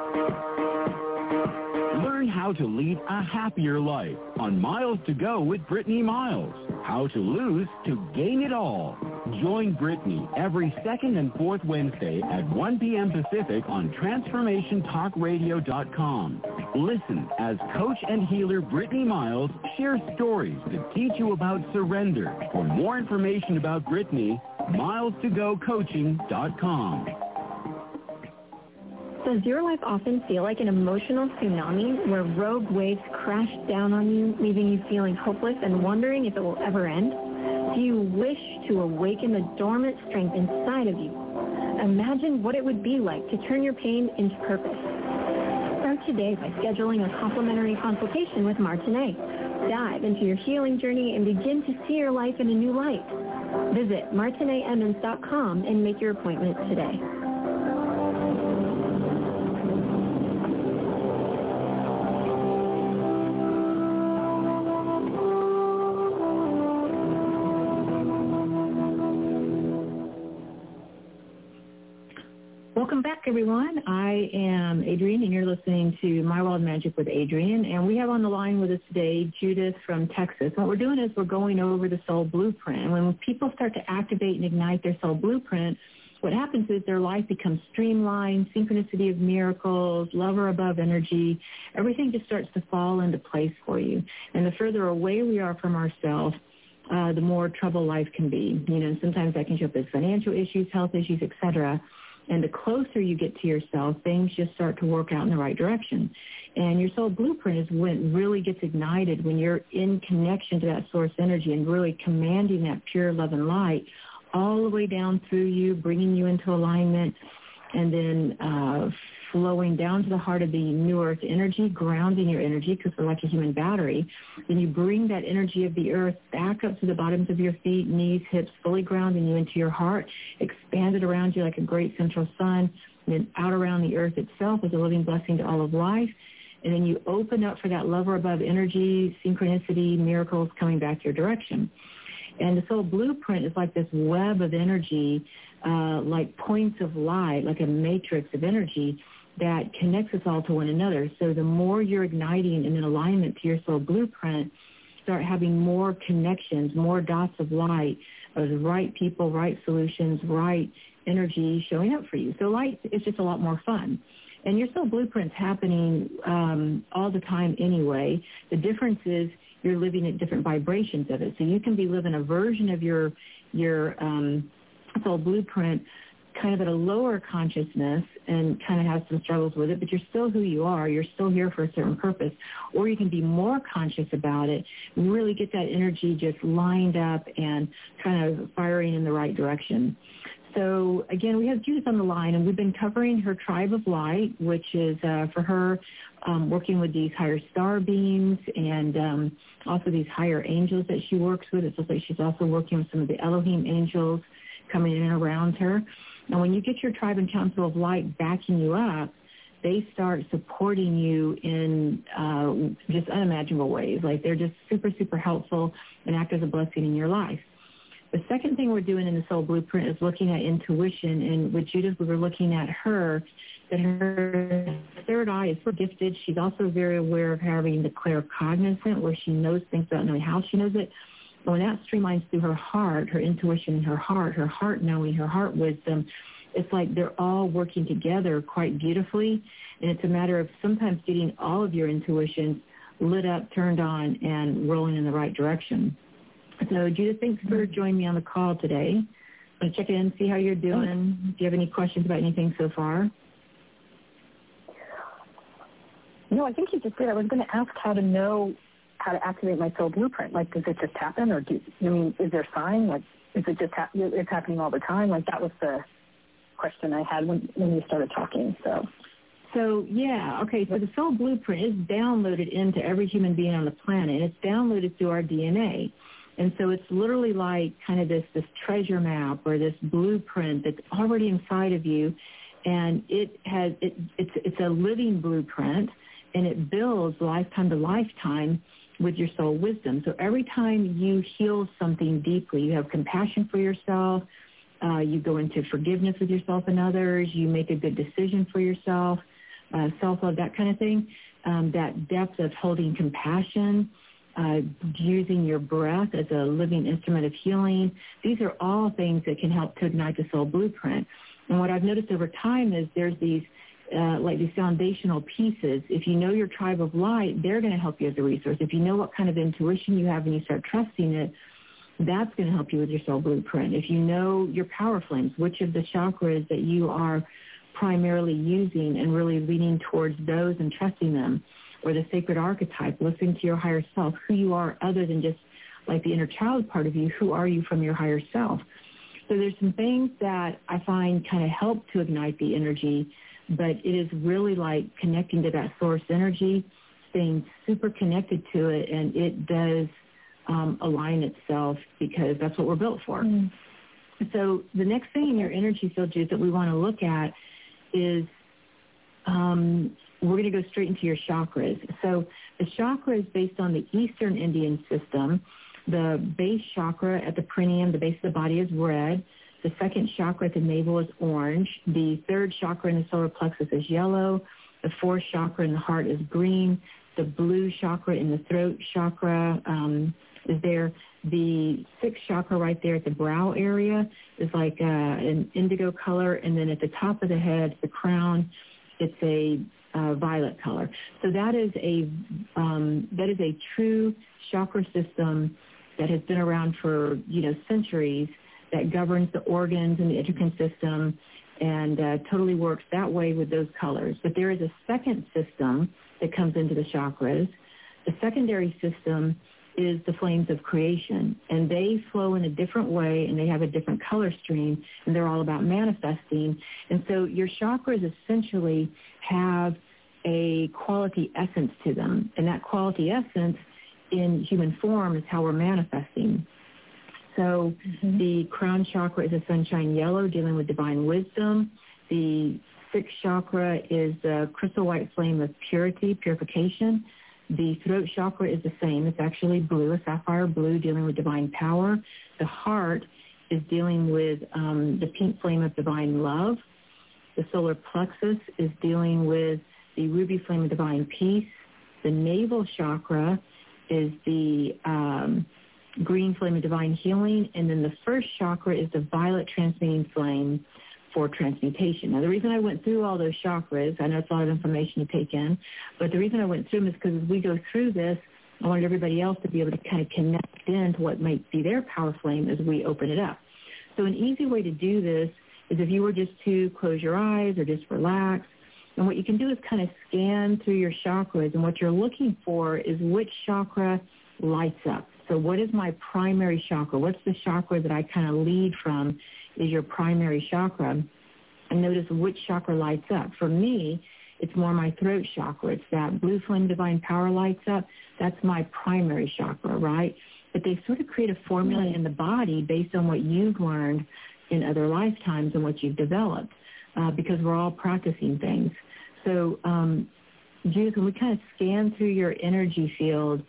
Learn how to lead a happier life on Miles to Go with Brittany Miles. How to lose to gain it all. Join Brittany every second and fourth Wednesday at 1 p.m. Pacific on TransformationTalkRadio.com. Listen as coach and healer Brittany Miles shares stories that teach you about surrender. For more information about Brittany, MilesToGoCoaching.com. Does your life often feel like an emotional tsunami where rogue waves crash down on you, leaving you feeling hopeless and wondering if it will ever end? Do you wish to awaken the dormant strength inside of you? Imagine what it would be like to turn your pain into purpose. Start today by scheduling a complimentary consultation with Martinet. Dive into your healing journey and begin to see your life in a new light. Visit MartinetEmmons.com and make your appointment today. Welcome back, everyone. I am Adrienne, and you're listening to My Wild Magic with Adrienne. And we have on the line with us today Judith from Texas. What we're doing is we're going over the soul blueprint. And when people start to activate and ignite their soul blueprint, what happens is their life becomes streamlined, synchronicity of miracles, lover above energy. Everything just starts to fall into place for you. And the further away we are from ourselves, the more trouble life can be. You know, sometimes that can show up as financial issues, health issues, etc. And the closer you get to yourself, things just start to work out in the right direction. And your soul blueprint is when it really gets ignited, when you're in connection to that source energy and really commanding that pure love and light all the way down through you, bringing you into alignment, and then flowing down to the heart of the new earth energy, grounding your energy, because we're like a human battery. Then you bring that energy of the earth back up to the bottoms of your feet, knees, hips, fully grounding you into your heart, expand it around you like a great central sun, and then out around the earth itself as a living blessing to all of life. And then you open up for that lover above energy, synchronicity, miracles coming back your direction. And the soul blueprint is like this web of energy, like points of light, like a matrix of energy that connects us all to one another. So the more you're igniting and in alignment to your soul blueprint, start having more connections, more dots of light, of the right people, right solutions, right energy showing up for you. So light is just a lot more fun. And your soul blueprint's happening all the time anyway. The difference is you're living at different vibrations of it. So you can be living a version of your soul blueprint kind of at a lower consciousness and kind of have some struggles with it, but you're still who you are. You're still here for a certain purpose. Or you can be more conscious about it, really get that energy just lined up and kind of firing in the right direction. So, again, we have Judith on the line, and we've been covering her tribe of light, which is for her working with these higher star beings and also these higher angels that she works with. It looks like she's also working with some of the Elohim angels coming in and around her. Now, when you get your tribe and council of light backing you up, they start supporting you in just unimaginable ways. Like they're just super, super helpful and act as a blessing in your life. The second thing we're doing in the Soul Blueprint is looking at intuition. And with Judith, we were looking at her, that her third eye is so gifted. She's also very aware of having the claircognizant, where she knows things without knowing how she knows it. And when that streamlines through her heart, her intuition in her heart knowing, her heart wisdom, it's like they're all working together quite beautifully. And it's a matter of sometimes getting all of your intuitions lit up, turned on, and rolling in the right direction. So, Judith, thanks for joining me on the call today. I'm going to check in, see how you're doing. Do you have any questions about anything so far? No, I think you just did. I was going to ask how to know how to activate my soul blueprint. Like, does it just happen, or is there a sign? Like, is it just it's happening all the time? Like, that was the question I had when you started talking. So yeah, okay. So the soul blueprint is downloaded into every human being on the planet. It's downloaded through our DNA. And so it's literally like kind of this treasure map or this blueprint that's already inside of you, and it's a living blueprint, and it builds lifetime to lifetime with your soul wisdom. So every time you heal something deeply, you have compassion for yourself, you go into forgiveness with yourself and others, you make a good decision for yourself, self-love, that kind of thing, that depth of holding compassion, using your breath as a living instrument of healing. These are all things that can help to ignite the soul blueprint. And what I've noticed over time is there's these these foundational pieces. If you know your tribe of light, they're going to help you as a resource. If you know what kind of intuition you have and you start trusting it, that's going to help you with your soul blueprint. If you know your power flames, which of the chakras that you are primarily using and really leaning towards those and trusting them, or the sacred archetype, listening to your higher self, who you are other than just like the inner child part of you, who are you from your higher self. So there's some things that I find kind of help to ignite the energy, but it is really like connecting to that source energy, staying super connected to it, and it does align itself because that's what we're built for. Mm. So the next thing in your energy field, Jude, that we want to look at is we're going to go straight into your chakras. So the chakra is based on the Eastern Indian system. The base chakra at the perineum, the base of the body, is red. The second chakra at the navel is orange. The third chakra in the solar plexus is yellow. The fourth chakra in the heart is green. The blue chakra in the throat chakra is there. The sixth chakra right there at the brow area is like an indigo color. And then at the top of the head, the crown, it's a violet color. So that is a true chakra system that has been around for centuries, that governs the organs and the endocrine system, and totally works that way with those colors. But there is a second system that comes into the chakras. The secondary system is the flames of creation, and they flow in a different way, and they have a different color stream, and they're all about manifesting. And so your chakras essentially have a quality essence to them, and that quality essence in human form is how we're manifesting. So the crown chakra is a sunshine yellow, dealing with divine wisdom. The sixth chakra is the crystal white flame of purity, purification. The throat chakra is the same. It's actually blue, a sapphire blue, dealing with divine power. The heart is dealing with the pink flame of divine love. The solar plexus is dealing with the ruby flame of divine peace. The navel chakra is the green flame of divine healing, and then the first chakra is the violet transmuting flame for transmutation. Now, the reason I went through all those chakras, I know it's a lot of information to take in, but the reason I went through them is because as we go through this, I wanted everybody else to be able to kind of connect in to what might be their power flame as we open it up. So an easy way to do this is if you were just to close your eyes or just relax, and what you can do is kind of scan through your chakras, and what you're looking for is which chakra lights up. So what is my primary chakra? What's the chakra that I kind of lead from is your primary chakra? And notice which chakra lights up. For me, it's more my throat chakra. It's that blue flame divine power lights up. That's my primary chakra, right? But they sort of create a formula in the body based on what you've learned in other lifetimes and what you've developed, because we're all practicing things. So, Judith, when we kind of scan through your energy field,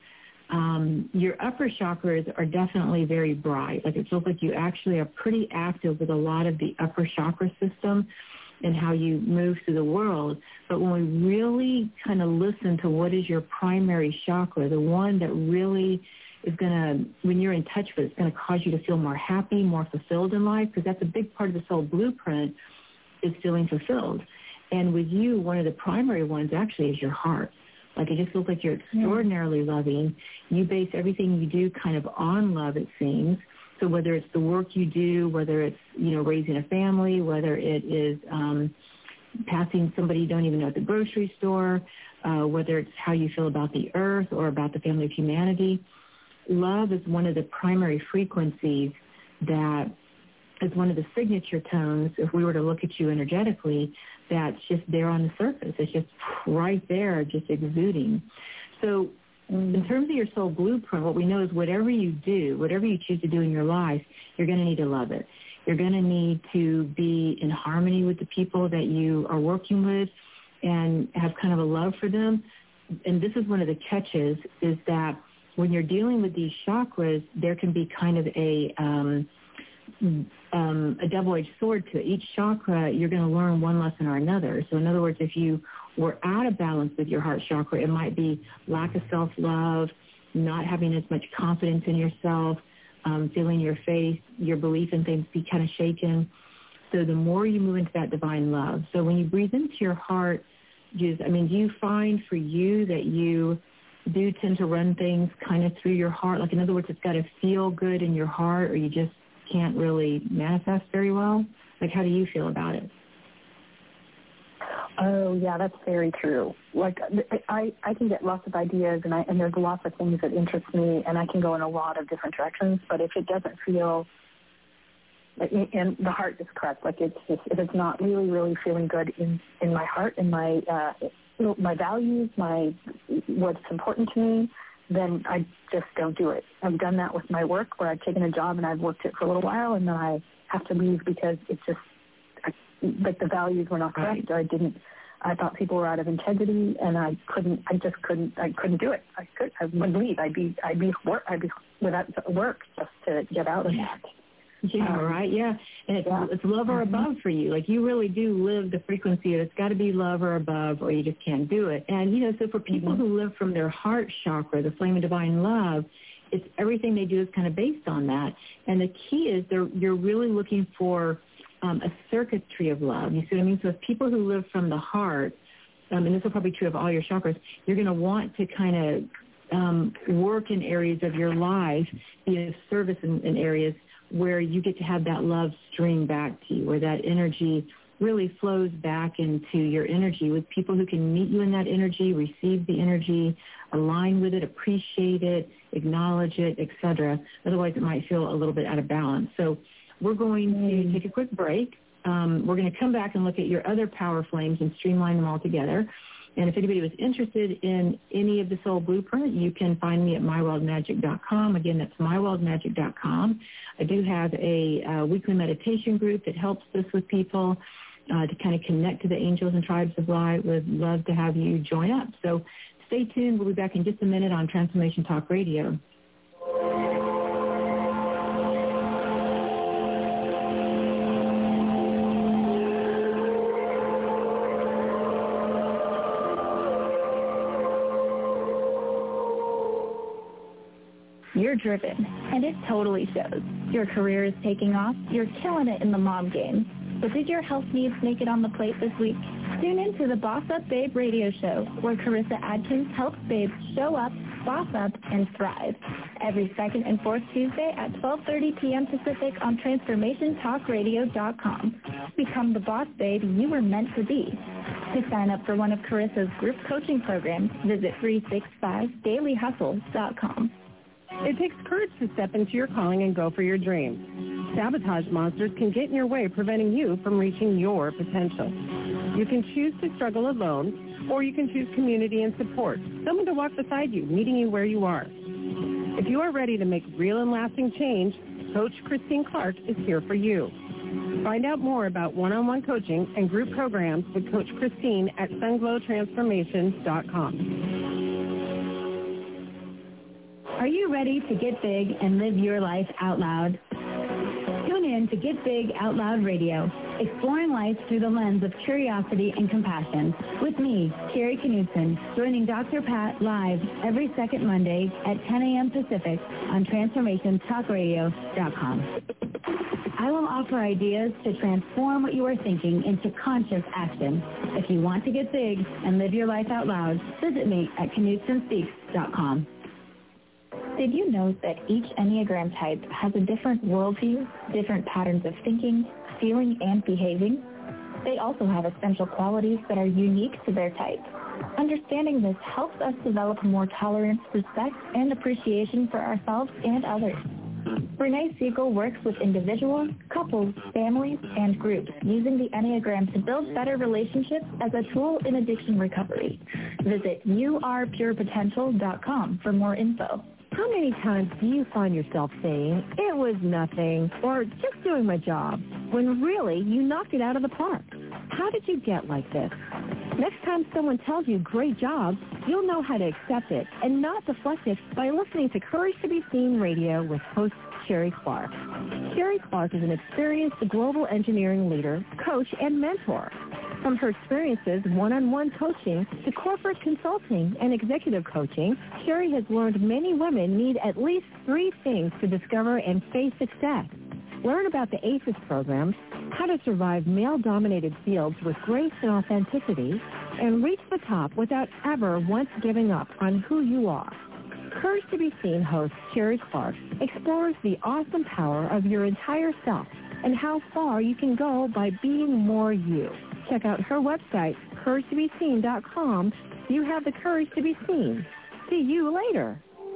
your upper chakras are definitely very bright. Like it feels like you actually are pretty active with a lot of the upper chakra system and how you move through the world. But when we really kind of listen to what is your primary chakra, the one that really is going to, when you're in touch with it, it's going to cause you to feel more happy, more fulfilled in life, because that's a big part of the soul blueprint is feeling fulfilled. And with you, one of the primary ones actually is your heart. Like it just feels like you're extraordinarily loving. You base everything you do kind of on love, it seems. So whether it's the work you do, whether it's, raising a family, whether it is passing somebody you don't even know at the grocery store, whether it's how you feel about the earth or about the family of humanity, love is one of the primary frequencies that is one of the signature tones, if we were to look at you energetically, that's just there on the surface. It's just right there, just exuding. So in terms of your soul blueprint, what we know is whatever you do, whatever you choose to do in your life, you're going to need to love it. You're going to need to be in harmony with the people that you are working with and have kind of a love for them. And this is one of the catches, is that when you're dealing with these chakras, there can be kind of a double-edged sword to it. Each chakra, you're going to learn one lesson or another. So in other words, if you were out of balance with your heart chakra, it might be lack of self-love, not having as much confidence in yourself, feeling your faith, your belief in things be kind of shaken. So the more you move into that divine love. So when you breathe into your heart, do you find for you that you do tend to run things kind of through your heart? Like in other words, it's got to feel good in your heart, or you just can't really manifest very well? Like, how do you feel about it? Oh, yeah, that's very true. Like, I can get lots of ideas, and there's lots of things that interest me, and I can go in a lot of different directions. But if it doesn't feel, and the heart is correct, like if it's not really, really feeling good in my heart, in my values, what's important to me, then I just don't do it. I've done that with my work, where I've taken a job and I've worked it for a little while, and then I have to leave because it's just like the values were not correct. Or I thought people were out of integrity, and I couldn't do it. I would leave. I'd be without work just to get out of that. Yeah, right, yeah. And it's love or above for you. Like, you really do live the frequency of it's got to be love or above, or you just can't do it. And, so for people who live from their heart chakra, the flame of divine love, it's everything they do is kind of based on that. And the key is you're really looking for a circuitry of love. You see what I mean? So if people who live from the heart, and this is probably true of all your chakras, you're going to want to kind of work in areas of your life, be of service in areas where you get to have that love stream back to you, where that energy really flows back into your energy with people who can meet you in that energy, receive the energy, align with it, appreciate it, acknowledge it, etc. Otherwise, it might feel a little bit out of balance. So we're going to take a quick break. We're going to come back and look at your other power flames and streamline them all together. And if anybody was interested in any of the Soul Blueprint, you can find me at mywildmagic.com. Again, that's mywildmagic.com. I do have a weekly meditation group that helps us with people to kind of connect to the angels and tribes of light. Would love to have you join up. So stay tuned. We'll be back in just a minute on Transformation Talk Radio. You're driven, and it totally shows. Your career is taking off. You're killing it in the mom game. But did your health needs make it on the plate this week? Tune in to the Boss Up Babe radio show, where Carissa Adkins helps babes show up, boss up, and thrive. Every second and fourth Tuesday at 12:30 p.m. Pacific on TransformationTalkRadio.com. Become the boss babe you were meant to be. To sign up for one of Carissa's group coaching programs, visit 365dailyhustle.com. It takes courage to step into your calling and go for your dreams. Sabotage monsters can get in your way, preventing you from reaching your potential. You can choose to struggle alone, or you can choose community and support, someone to walk beside you, meeting you where you are. If you are ready to make real and lasting change, Coach Christine Clark is here for you. Find out more about one-on-one coaching and group programs with Coach Christine at sunglowtransformations.com. Are you ready to get big and live your life out loud? Tune in to Get Big Out Loud Radio, exploring life through the lens of curiosity and compassion. With me, Carrie Knudsen, joining Dr. Pat live every second Monday at 10 a.m. Pacific on TransformationTalkRadio.com. I will offer ideas to transform what you are thinking into conscious action. If you want to get big and live your life out loud, visit me at KnudsenSpeaks.com. Did you know that each Enneagram type has a different worldview, different patterns of thinking, feeling, and behaving? They also have essential qualities that are unique to their type. Understanding this helps us develop more tolerance, respect, and appreciation for ourselves and others. Renee Siegel works with individuals, couples, families, and groups using the Enneagram to build better relationships as a tool in addiction recovery. Visit yourpurepotential.com for more info. How many times do you find yourself saying, it was nothing, or just doing my job, when really you knocked it out of the park? How did you get like this? Next time someone tells you great job, you'll know how to accept it and not deflect it by listening to Courage to be Seen Radio with host Sherry Clark. Sherry Clark is an experienced global engineering leader, coach, and mentor. From her experiences one-on-one coaching to corporate consulting and executive coaching, Sherry has learned many women need at least 3 things to discover and face success. Learn about the ACES program, how to survive male-dominated fields with grace and authenticity, and reach the top without ever once giving up on who you are. Courage to be Seen host Sherry Clark explores the awesome power of your entire self and how far you can go by being more you. Check out her website, CourageToBeSeen.com. You have the courage to be seen. See you later.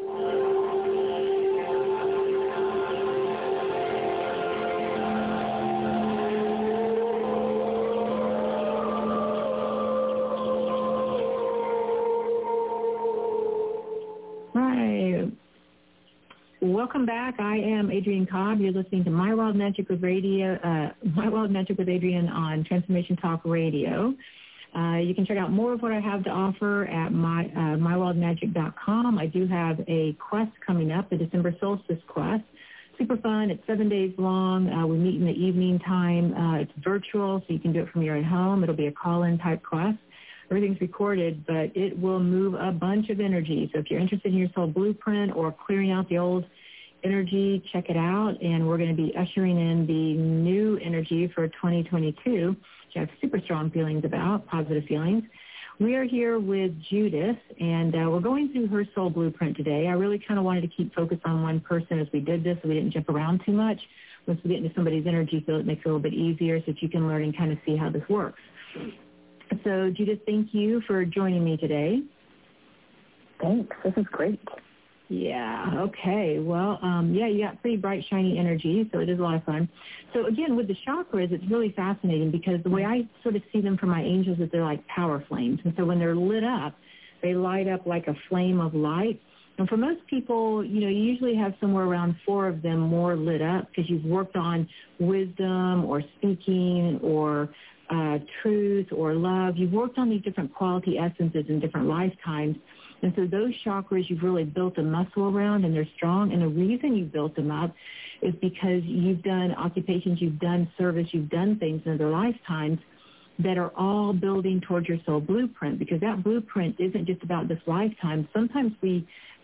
Right. Welcome back. I am Adrienne Cobb. You're listening to My Wild Magic with My Wild Magic with Adrienne on Transformation Talk Radio. You can check out more of what I have to offer at mywildmagic.com. I do have a quest coming up, the December Solstice Quest. Super fun. It's 7 days long. We meet in the evening time. It's virtual, so you can do it from your own home. It'll be a call-in type quest. Everything's recorded, but it will move a bunch of energy. So if you're interested in your soul blueprint or clearing out the old energy, check it out. And we're going to be ushering in the new energy for 2022, which I have super strong feelings about, positive feelings. We are here with Judith, and we're going through her soul blueprint today. I really kind of wanted to keep focused on one person as we did this, so we didn't jump around too much. Once we get into somebody's energy field, it makes it a little bit easier so that you can learn and kind of see how this works. So, Judith, thank you for joining me today. Thanks. This is great. Yeah, okay. Well, you got pretty bright, shiny energy, so it is a lot of fun. So, again, with the chakras, it's really fascinating because the way I sort of see them from my angels is they're like power flames. And so when they're lit up, they light up like a flame of light. And for most people, you usually have somewhere around 4 of them more lit up because you've worked on wisdom or speaking or truth or love. You've worked on these different quality essences in different lifetimes. And so those chakras you've really built a muscle around, and they're strong. And the reason you built them up is because you've done occupations, you've done service, you've done things in other lifetimes that are all building towards your soul blueprint, because that blueprint isn't just about this lifetime. Sometimes we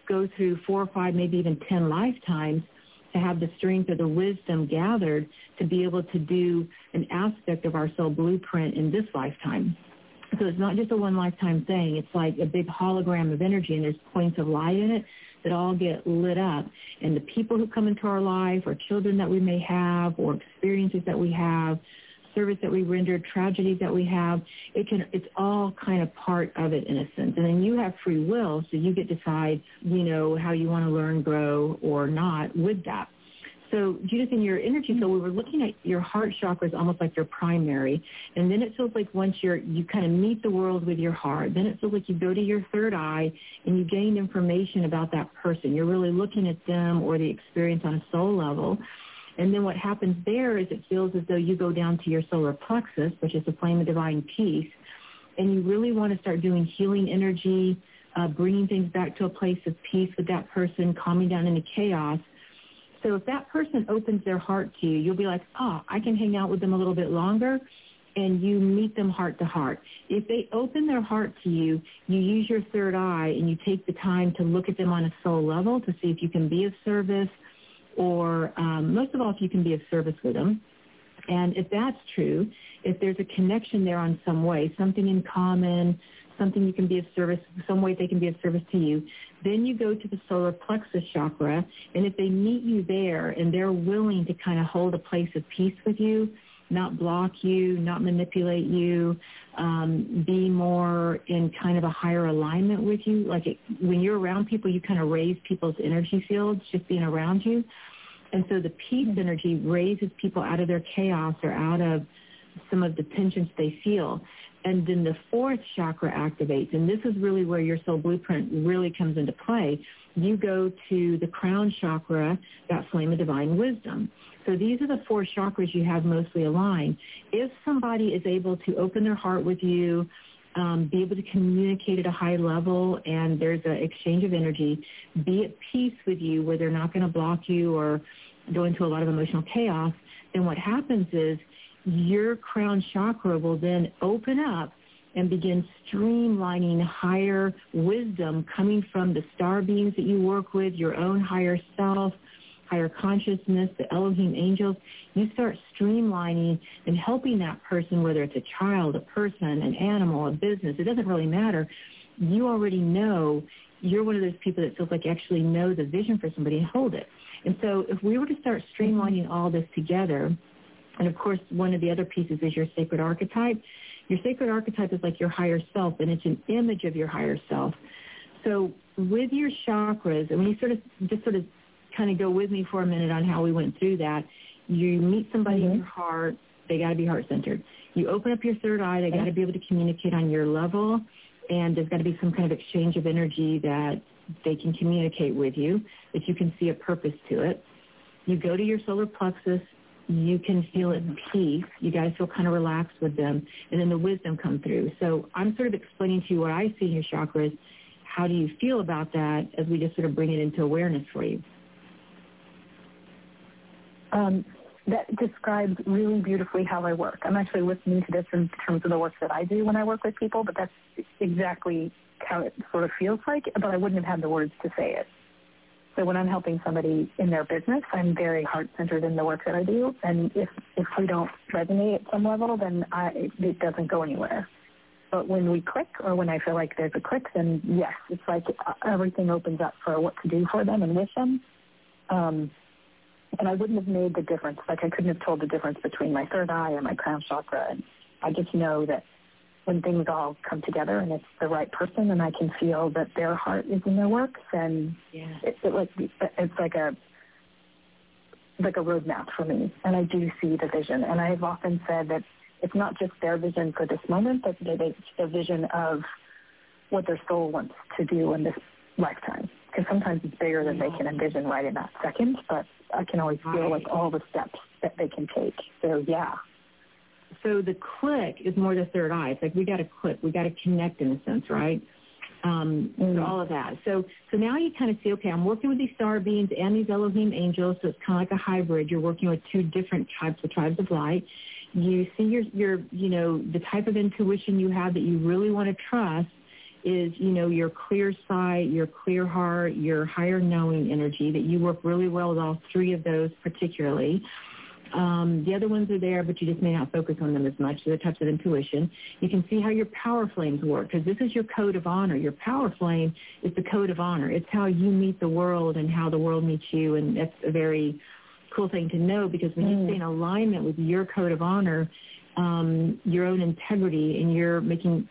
go through 4 or 5, maybe even 10 lifetimes to have the strength or the wisdom gathered to be able to do an aspect of our soul blueprint in this lifetime. So it's not just a one lifetime thing. It's like a big hologram of energy, and there's points of light in it that all get lit up. And the people who come into our life, or children that we may have, or experiences that we have, service that we rendered, tragedies that we have, it's all kind of part of it in a sense. And then you have free will, so you get to decide, how you want to learn, grow, or not with that. So, Judith, in your energy field, we were looking at your heart chakra as almost like your primary, and then it feels like once you kind of meet the world with your heart, then it feels like you go to your third eye and you gain information about that person. You're really looking at them or the experience on a soul level. And then what happens there is it feels as though you go down to your solar plexus, which is the flame of divine peace, and you really want to start doing healing energy, bringing things back to a place of peace with that person, calming down any chaos. So if that person opens their heart to you, you'll be like, I can hang out with them a little bit longer, and you meet them heart to heart. If they open their heart to you, you use your third eye and you take the time to look at them on a soul level to see if you can be of service, or most of all, if you can be of service with them. And if that's true, if there's a connection there on some way, something in common, something you can be of service, some way they can be of service to you, then you go to the solar plexus chakra, and if they meet you there and they're willing to kind of hold a place of peace with you, not block you, not manipulate you, be more in kind of a higher alignment with you. When you're around people, you kind of raise people's energy fields just being around you. And so the peace energy raises people out of their chaos or out of some of the tensions they feel. And then the fourth chakra activates, and this is really where your soul blueprint really comes into play. You go to the crown chakra, that flame of divine wisdom. So these are the 4 chakras you have mostly aligned. If somebody is able to open their heart with you, be able to communicate at a high level, and there's an exchange of energy, be at peace with you where they're not going to block you or go into a lot of emotional chaos, then what happens is your crown chakra will then open up and begin streamlining higher wisdom coming from the star beings that you work with, your own higher self, higher consciousness, the Elohim angels. You start streamlining and helping that person, whether it's a child, a person, an animal, a business, it doesn't really matter. You already know, you're one of those people that feels like you actually know the vision for somebody and hold it. And so if we were to start streamlining all this together, and of course, one of the other pieces is your sacred archetype. Your sacred archetype is like your higher self, and it's an image of your higher self. So with your chakras, and when you sort of kind of go with me for a minute on how we went through that, you meet somebody in your heart, they got to be heart-centered. You open up your third eye, they got to be able to communicate on your level, and there's got to be some kind of exchange of energy that they can communicate with you, that you can see a purpose to it. You go to your solar plexus, you can feel at peace. You got to feel kind of relaxed with them. And then the wisdom comes through. So I'm sort of explaining to you what I see in your chakras. How do you feel about that as we just sort of bring it into awareness for you? That describes really beautifully how I work. I'm actually listening to this in terms of the work that I do when I work with people, but that's exactly how it sort of feels like, but I wouldn't have had the words to say it. So when I'm helping somebody in their business, I'm very heart-centered in the work that I do. And if we don't resonate at some level, then it doesn't go anywhere. But when we click, or when I feel like there's a click, then yes, it's like everything opens up for what to do for them and with them. And I wouldn't have made the difference. Like I couldn't have told the difference between my third eye and my crown chakra. And I just know that when things all come together and it's the right person and I can feel that their heart is in their work, then it's like a roadmap for me. And I do see the vision. And I've often said that it's not just their vision for this moment, but it's the vision of what their soul wants to do in this lifetime. Because sometimes it's bigger than they can envision right in that second, but I can always feel like all the steps that they can take. So, yeah. So the click is more the third eye. It's like we got to click. We got to connect in a sense, right? All of that. So now you kind of see, okay, I'm working with these star beings and these Elohim angels, so it's kind of like a hybrid. You're working with two different types of light. You see your the type of intuition you have that you really want to trust, is, your clear sight, your clear heart, your higher knowing energy, that you work really well with all three of those particularly. The other ones are there, but you just may not focus on them as much. So the types of intuition. You can see how your power flames work, because this is your code of honor. Your power flame is the code of honor. It's how you meet the world and how the world meets you, and that's a very cool thing to know, because when you stay in alignment with your code of honor, your own integrity, and you're making,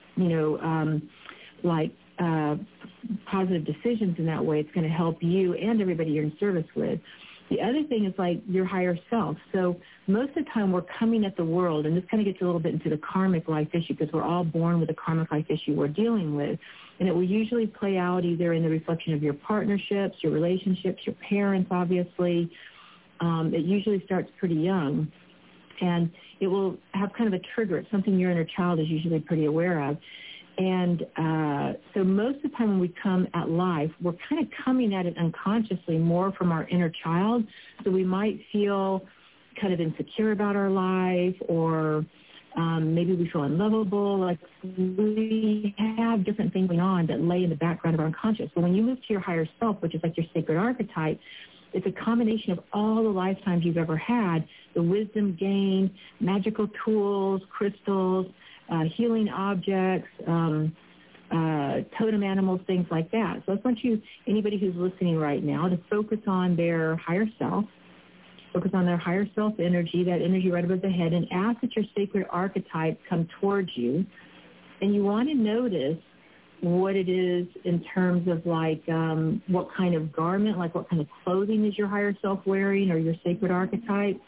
positive decisions in that way, it's going to help you and everybody you're in service with. The other thing is like your higher self. So most of the time we're coming at the world, and this kind of gets a little bit into the karmic life issue, because we're all born with a karmic life issue we're dealing with. And it will usually play out either in the reflection of your partnerships, your relationships, your parents, obviously. It usually starts pretty young. And it will have kind of a trigger. It's something your inner child is usually pretty aware of. And so most of the time when we come at life, we're kind of coming at it unconsciously more from our inner child. So we might feel kind of insecure about our life, or maybe we feel unlovable. Like we have different things going on that lay in the background of our unconscious. So when you move to your higher self, which is like your sacred archetype, it's a combination of all the lifetimes you've ever had, the wisdom gained, magical tools, crystals, healing objects, totem animals, things like that. So I want you, anybody who's listening right now, to focus on their higher self, focus on their higher self energy, that energy right above the head, and ask that your sacred archetype come towards you. And you want to notice what it is in terms of like what kind of garment, like what kind of clothing is your higher self wearing, or your sacred archetype.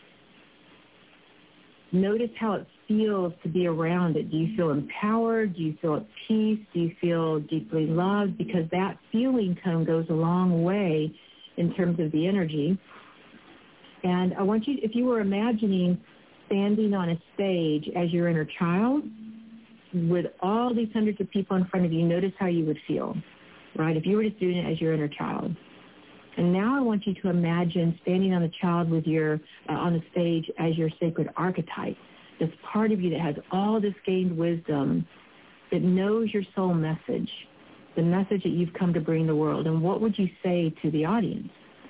Notice how it feels to be around it. Do you feel empowered? Do you feel at peace? Do you feel deeply loved? Because that feeling tone goes a long way in terms of the energy. And I want you, if you were imagining standing on a stage as your inner child with all these hundreds of people in front of you, notice how you would feel, right? If you were just doing it as your inner child. And now I want you to imagine standing on the child with your on the stage as your sacred archetype, this part of you that has all this gained wisdom, that knows your soul message, the message that you've come to bring the world. And what would you say to the audience?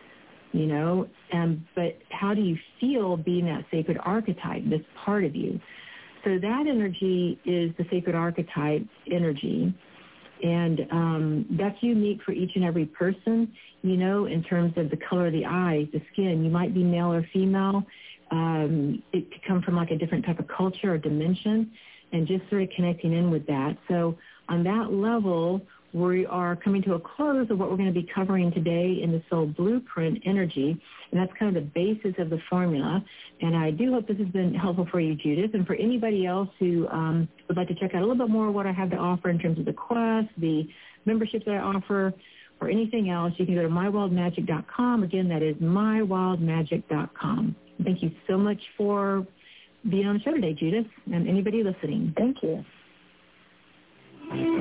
But how do you feel being that sacred archetype, this part of you? So that energy is the sacred archetype energy. And that's unique for each and every person, in terms of the color of the eyes, the skin. You might be male or female. It could come from like a different type of culture or dimension, and just sort of connecting in with that. So on that level, we are coming to a close of what we're going to be covering today in the Soul Blueprint energy, and that's kind of the basis of the formula. And I do hope this has been helpful for you, Judith, and for anybody else who would like to check out a little bit more of what I have to offer in terms of the quest, the memberships that I offer, or anything else, you can go to mywildmagic.com. Again, that is mywildmagic.com. Thank you so much for being on the show today, Judith, and anybody listening. Thank you.